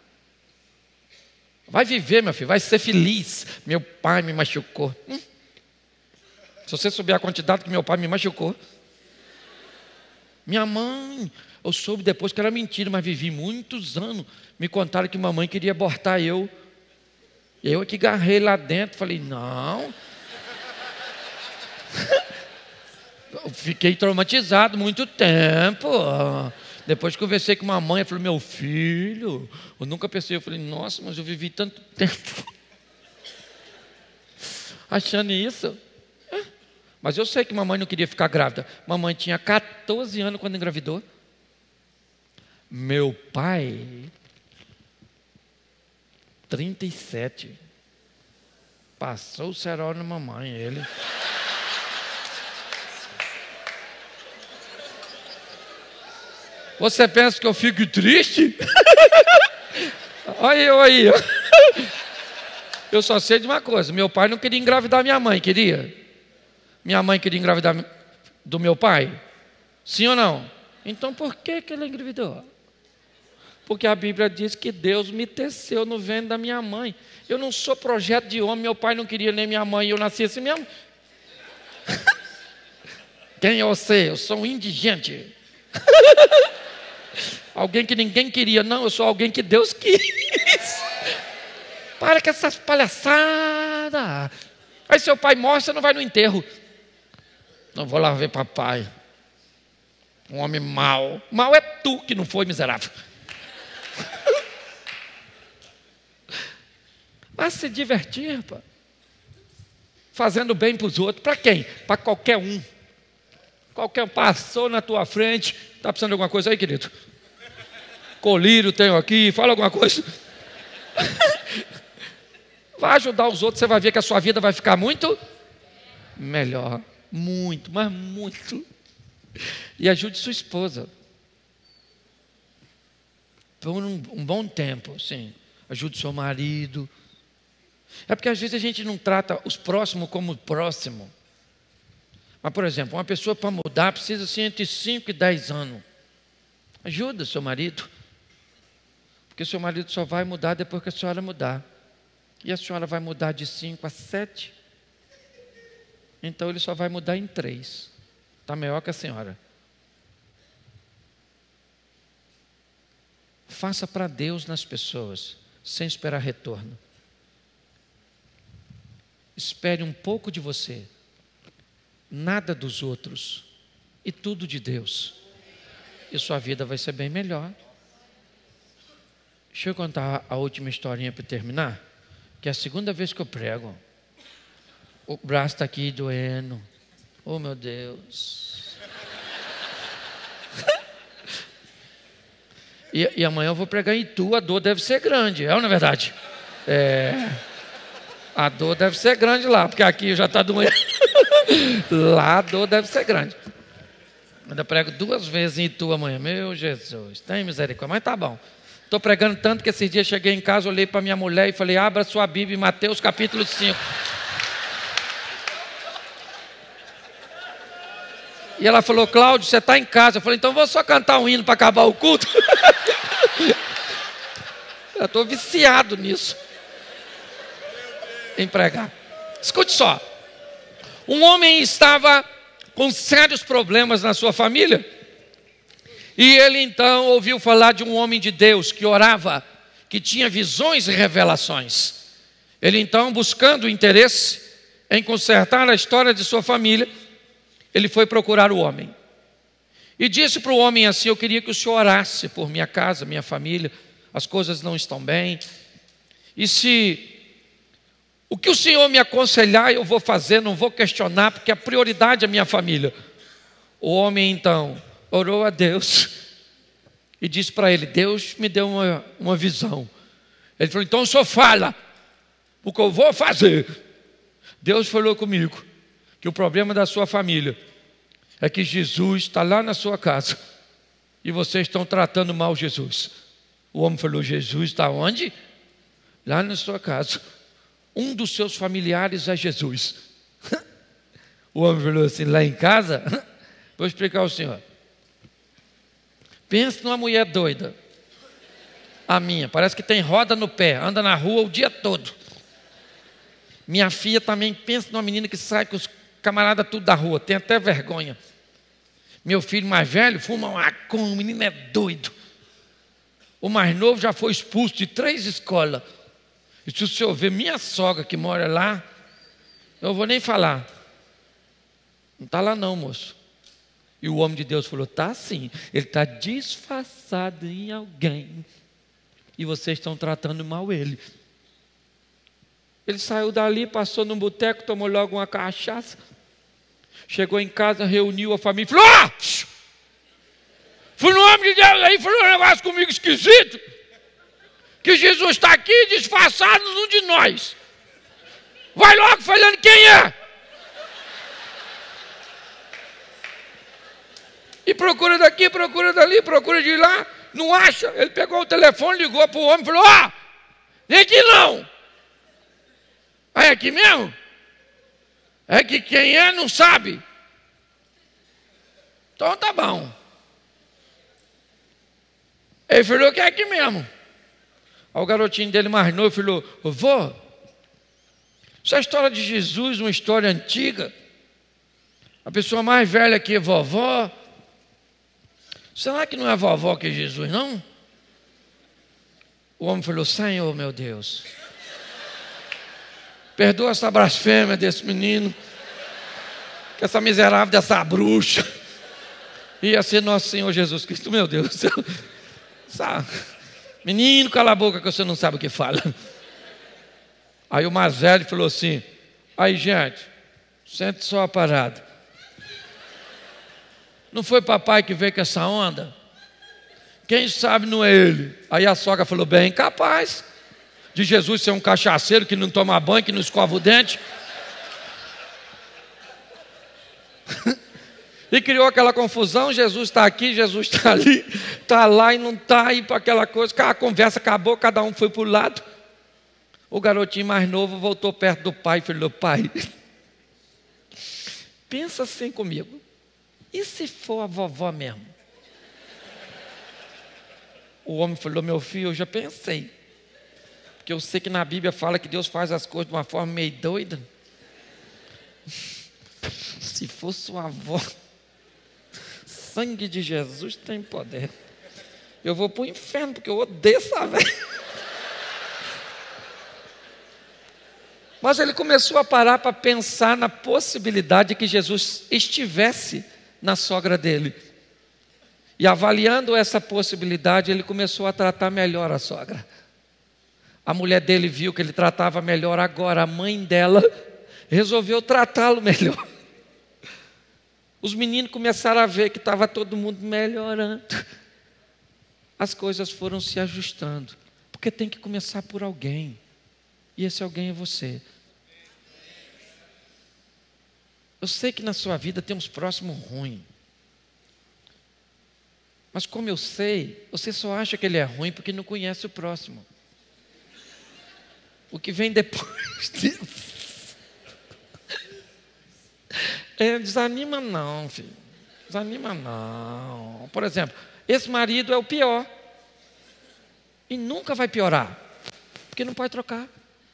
Vai viver, meu filho, vai ser feliz. Meu pai me machucou. Se você souber a quantidade que meu pai me machucou. Minha mãe, eu soube depois que era mentira, mas vivi muitos anos. Me contaram que mamãe queria abortar eu. Eu é que agarrei lá dentro, falei, não. Eu fiquei traumatizado muito tempo. Depois conversei com mamãe, ela falou, meu filho, eu nunca pensei. Eu falei, nossa, mas eu vivi tanto tempo achando isso. Mas eu sei que mamãe não queria ficar grávida. Mamãe tinha 14 anos quando engravidou. Meu pai, 37. Passou o cerol na mamãe, ele. Você pensa que eu fico triste? Olha eu aí. Eu só sei de uma coisa. Meu pai não queria engravidar minha mãe, queria? Minha mãe queria engravidar do meu pai? Sim ou não? Então por que ele engravidou? Porque a Bíblia diz que Deus me teceu no ventre da minha mãe. Eu não sou projeto de homem, meu pai não queria nem minha mãe, eu nasci assim mesmo. Quem é você? Eu sou um indigente. Alguém que ninguém queria. Não, eu sou alguém que Deus quis. Para com essas palhaçadas. Aí seu pai morre, você não vai no enterro. Não vou lá ver papai. Um homem mau. Mau é tu que não foi, miserável. Vai se divertir, pá. Fazendo bem para os outros. Para quem? Para qualquer um. Qualquer um passou na tua frente. Está precisando de alguma coisa aí, querido? Colírio tenho aqui. Fala alguma coisa. Vai ajudar os outros. Você vai ver que a sua vida vai ficar muito melhor. Muito, mas muito. E ajude sua esposa. Por um bom tempo, sim. Ajude seu marido. É porque às vezes a gente não trata os próximos como próximo. Mas, por exemplo, uma pessoa para mudar precisa ser entre 5 e 10 anos. Ajuda seu marido. Porque seu marido só vai mudar depois que a senhora mudar. E a senhora vai mudar de 5 a 7. Então ele só vai mudar em 3. Está melhor que a senhora. Faça para Deus nas pessoas, sem esperar retorno. Espere um pouco de você, nada dos outros e tudo de Deus. E sua vida vai ser bem melhor. Deixa eu contar a última historinha para terminar, que é a segunda vez que eu prego. O braço está aqui doendo. Oh, meu Deus. E amanhã eu vou pregar em Itu, a dor deve ser grande, é ou não é verdade? A dor deve ser grande lá, porque aqui já está doendo. Lá a dor deve ser grande. Ainda prego 2 vezes em Itu amanhã. Meu Jesus, tem misericórdia, mas tá bom. Estou pregando tanto que esses dias cheguei em casa, olhei para minha mulher e falei, abra sua Bíblia em Mateus capítulo 5. E ela falou, Cláudio, você está em casa. Eu falei, então vou só cantar um hino para acabar o culto. Eu estou viciado nisso. Em pregar. Escute só. Um homem estava com sérios problemas na sua família. E ele então ouviu falar de um homem de Deus que orava, que tinha visões e revelações. Ele então, buscando interesse em consertar a história de sua família, ele foi procurar o homem. E disse para o homem assim, eu queria que o senhor orasse por minha casa, minha família, as coisas não estão bem. E se o que o senhor me aconselhar, eu vou fazer, não vou questionar, porque a prioridade é a minha família. O homem então orou a Deus e disse para ele, Deus me deu uma visão. Ele falou, então o senhor fala, o que eu vou fazer. Deus falou comigo, que o problema da sua família é que Jesus está lá na sua casa e vocês estão tratando mal Jesus. O homem falou: Jesus está onde? Lá na sua casa. Um dos seus familiares é Jesus. O homem falou assim: lá em casa? Vou explicar ao senhor. Pensa numa mulher doida. A minha, parece que tem roda no pé, anda na rua o dia todo. Minha filha também, pensa numa menina que sai com os camaradas tudo da rua, tem até vergonha. Meu filho mais velho fuma maconha, o menino é doido. O mais novo já foi expulso de 3 escolas. E se o senhor ver minha sogra que mora lá, eu não vou nem falar. Não está lá não, moço. E o homem de Deus falou: está sim, ele está disfarçado em alguém. E vocês estão tratando mal ele. Ele saiu dali, passou num boteco, tomou logo uma cachaça. Chegou em casa, reuniu a família e falou: ah! Fui no nome de Deus aí, falou um negócio comigo esquisito. Que Jesus está aqui disfarçado num de nós. Vai logo falando quem é. E procura daqui, procura dali, procura de lá. Não acha. Ele pegou o telefone, ligou para o homem e falou: ah, vem aqui não. É aqui mesmo? É que quem é não sabe. Então tá bom. Ele falou que é aqui mesmo. Aí o garotinho dele mais novo falou: vô, essa história de Jesus, uma história antiga. A pessoa mais velha aqui é vovó. Será que não é vovó que é Jesus, não? O homem falou: Senhor, meu Deus, perdoa essa blasfêmia desse menino, que essa miserável dessa bruxa ia ser nosso Senhor Jesus Cristo. Meu Deus do céu. Menino, cala a boca que você não sabe o que fala. Aí o mais velho falou assim: aí gente, sente só a parada. Não foi papai que veio com essa onda? Quem sabe não é ele. Aí a sogra falou: bem capaz de Jesus ser um cachaceiro que não toma banho, que não escova o dente. E criou aquela confusão. Jesus está aqui, Jesus está ali, está lá e não está aí para aquela coisa. A conversa acabou, cada um foi para o lado. O garotinho mais novo voltou perto do pai e falou: pai, pensa assim comigo. E se for a vovó mesmo? O homem falou: meu filho, eu já pensei. Porque eu sei que na Bíblia fala que Deus faz as coisas de uma forma meio doida. Se for sua avó, sangue de Jesus tem poder. Eu vou para o inferno, porque eu odeio essa velha. Mas ele começou a parar para pensar na possibilidade de que Jesus estivesse na sogra dele. E avaliando essa possibilidade, ele começou a tratar melhor a sogra. A mulher dele viu que ele tratava melhor agora. A mãe dela resolveu tratá-lo melhor. Os meninos começaram a ver que estava todo mundo melhorando. As coisas foram se ajustando. Porque tem que começar por alguém. E esse alguém é você. Eu sei que na sua vida tem uns próximos ruins. Mas como eu sei, você só acha que ele é ruim porque não conhece o próximo. O que vem depois disso. Desanima não, filho. Desanima não. Por exemplo, esse marido é o pior. E nunca vai piorar. Porque não pode trocar.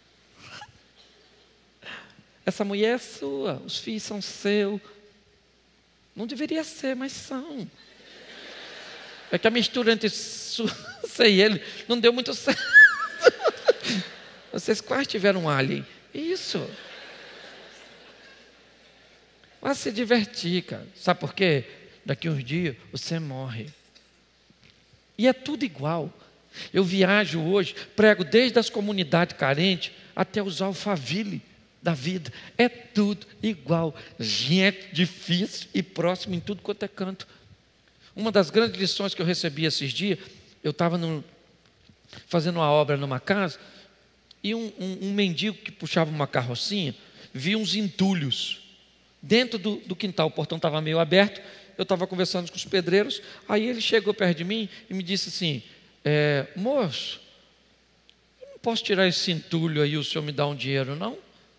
Essa mulher é sua, os filhos são seus. Não deveria ser, mas são. É que a mistura entre você e ele não deu muito certo. Vocês quase tiveram um alien. Isso. Vai se divertir, cara. Sabe por quê? Daqui uns dias você morre. E é tudo igual. Eu viajo hoje, prego desde as comunidades carentes até os Alphaville da vida. É tudo igual. Gente difícil e próximo em tudo quanto é canto. Uma das grandes lições que eu recebi esses dias, eu estava fazendo uma obra numa casa, e um mendigo que puxava uma carrocinha, via uns entulhos dentro do quintal. O portão estava meio aberto, eu estava conversando com os pedreiros, aí ele chegou perto de mim e me disse assim: Moço, eu não posso tirar esse entulho aí, o senhor me dá um dinheiro, não?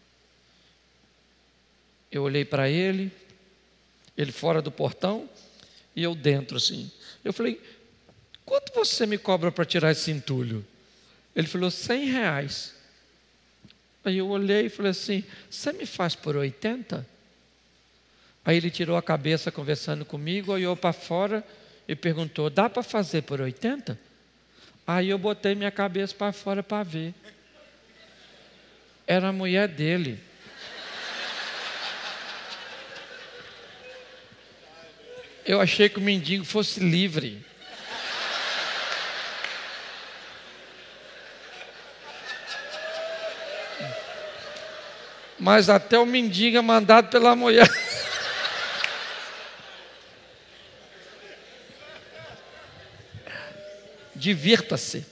Eu olhei para ele fora do portão e eu dentro assim. Eu falei, quanto você me cobra para tirar esse entulho? Ele falou, R$100. Aí eu olhei e falei assim, você me faz por 80? Aí ele tirou a cabeça conversando comigo, olhou para fora e perguntou, dá para fazer por 80? Aí eu botei minha cabeça para fora para ver. Era a mulher dele. Eu achei que o mendigo fosse livre. Mas até o mendigo é mandado pela mulher. Divirta-se.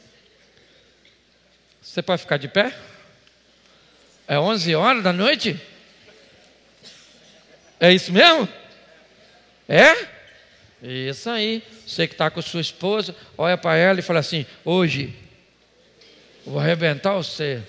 Você pode ficar de pé? É 11 horas da noite? É isso mesmo? É? Isso aí. Você que está com sua esposa, olha para ela e fala assim, hoje eu vou arrebentar você.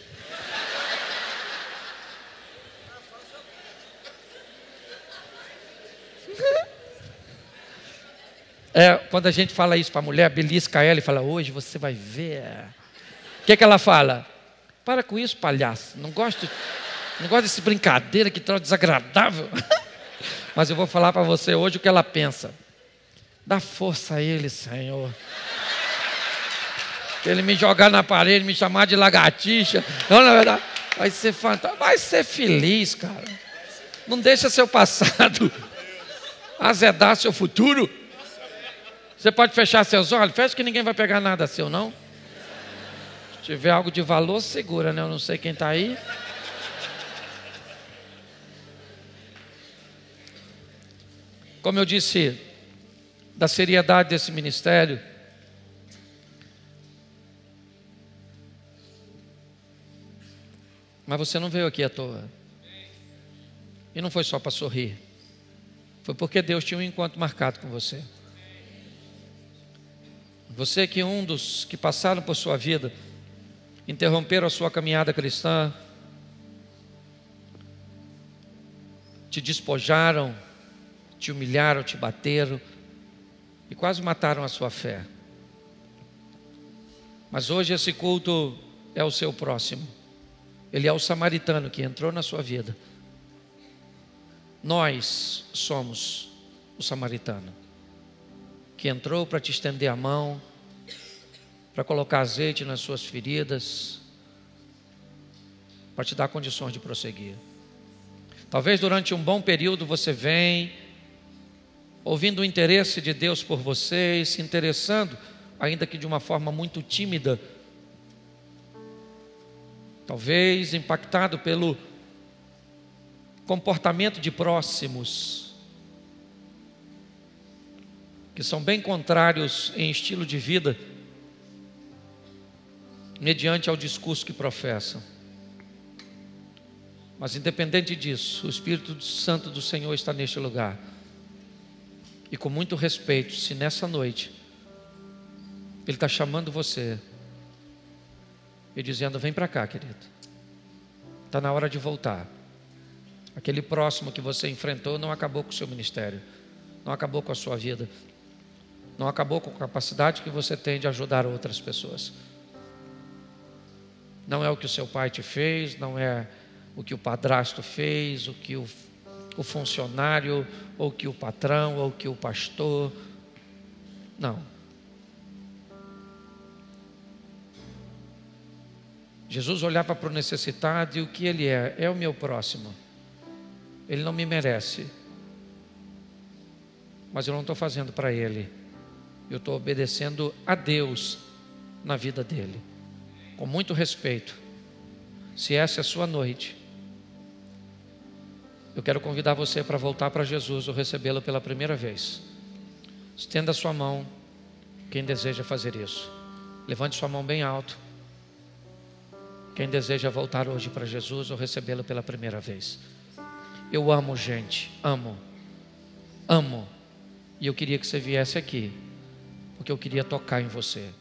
Quando a gente fala isso para a mulher, belisca ela e fala, hoje você vai ver. O que ela fala? Para com isso, palhaço. Não gosto dessa brincadeira que troço desagradável. Mas eu vou falar para você hoje o que ela pensa. Dá força a ele, Senhor. Ele me jogar na parede, me chamar de lagartixa. Não, na verdade, vai ser fantástico. Vai ser feliz, cara. Não deixa seu passado azedar seu futuro. Você pode fechar seus olhos? Fecha que ninguém vai pegar nada seu, não? Se tiver algo de valor, segura, né? Eu não sei quem está aí. Como eu disse, da seriedade desse ministério, mas você não veio aqui à toa. E não foi só para sorrir. Foi porque Deus tinha um encontro marcado com você. Você que um dos que passaram por sua vida, interromperam a sua caminhada cristã, te despojaram, te humilharam, te bateram e quase mataram a sua fé. Mas hoje esse culto é o seu próximo. Ele é o samaritano que entrou na sua vida. Nós somos o samaritano que entrou para te estender a mão, para colocar azeite nas suas feridas, para te dar condições de prosseguir. Talvez durante um bom período você vem ouvindo o interesse de Deus por você e se interessando, ainda que de uma forma muito tímida, talvez impactado pelo comportamento de próximos, que são bem contrários em estilo de vida, mediante ao discurso que professam. Mas independente disso, o Espírito Santo do Senhor está neste lugar. E com muito respeito, se nessa noite Ele está chamando você e dizendo, vem para cá, querido, está na hora de voltar. Aquele próximo que você enfrentou não acabou com o seu ministério, não acabou com a sua vida, não acabou com a capacidade que você tem de ajudar outras pessoas. Não é o que o seu pai te fez, não é o que o padrasto fez, o que o funcionário, ou que o patrão, ou que o pastor. Não. Jesus olhava para o necessitado e o que ele é o meu próximo. Ele não me merece, mas eu não estou fazendo para ele, eu estou obedecendo a Deus na vida dele, com muito respeito. Se essa é a sua noite, eu quero convidar você para voltar para Jesus ou recebê-lo pela primeira vez. Estenda a sua mão, quem deseja fazer isso. Levante sua mão bem alto. Quem deseja voltar hoje para Jesus ou recebê-lo pela primeira vez. Eu amo gente, amo. E eu queria que você viesse aqui, porque eu queria tocar em você.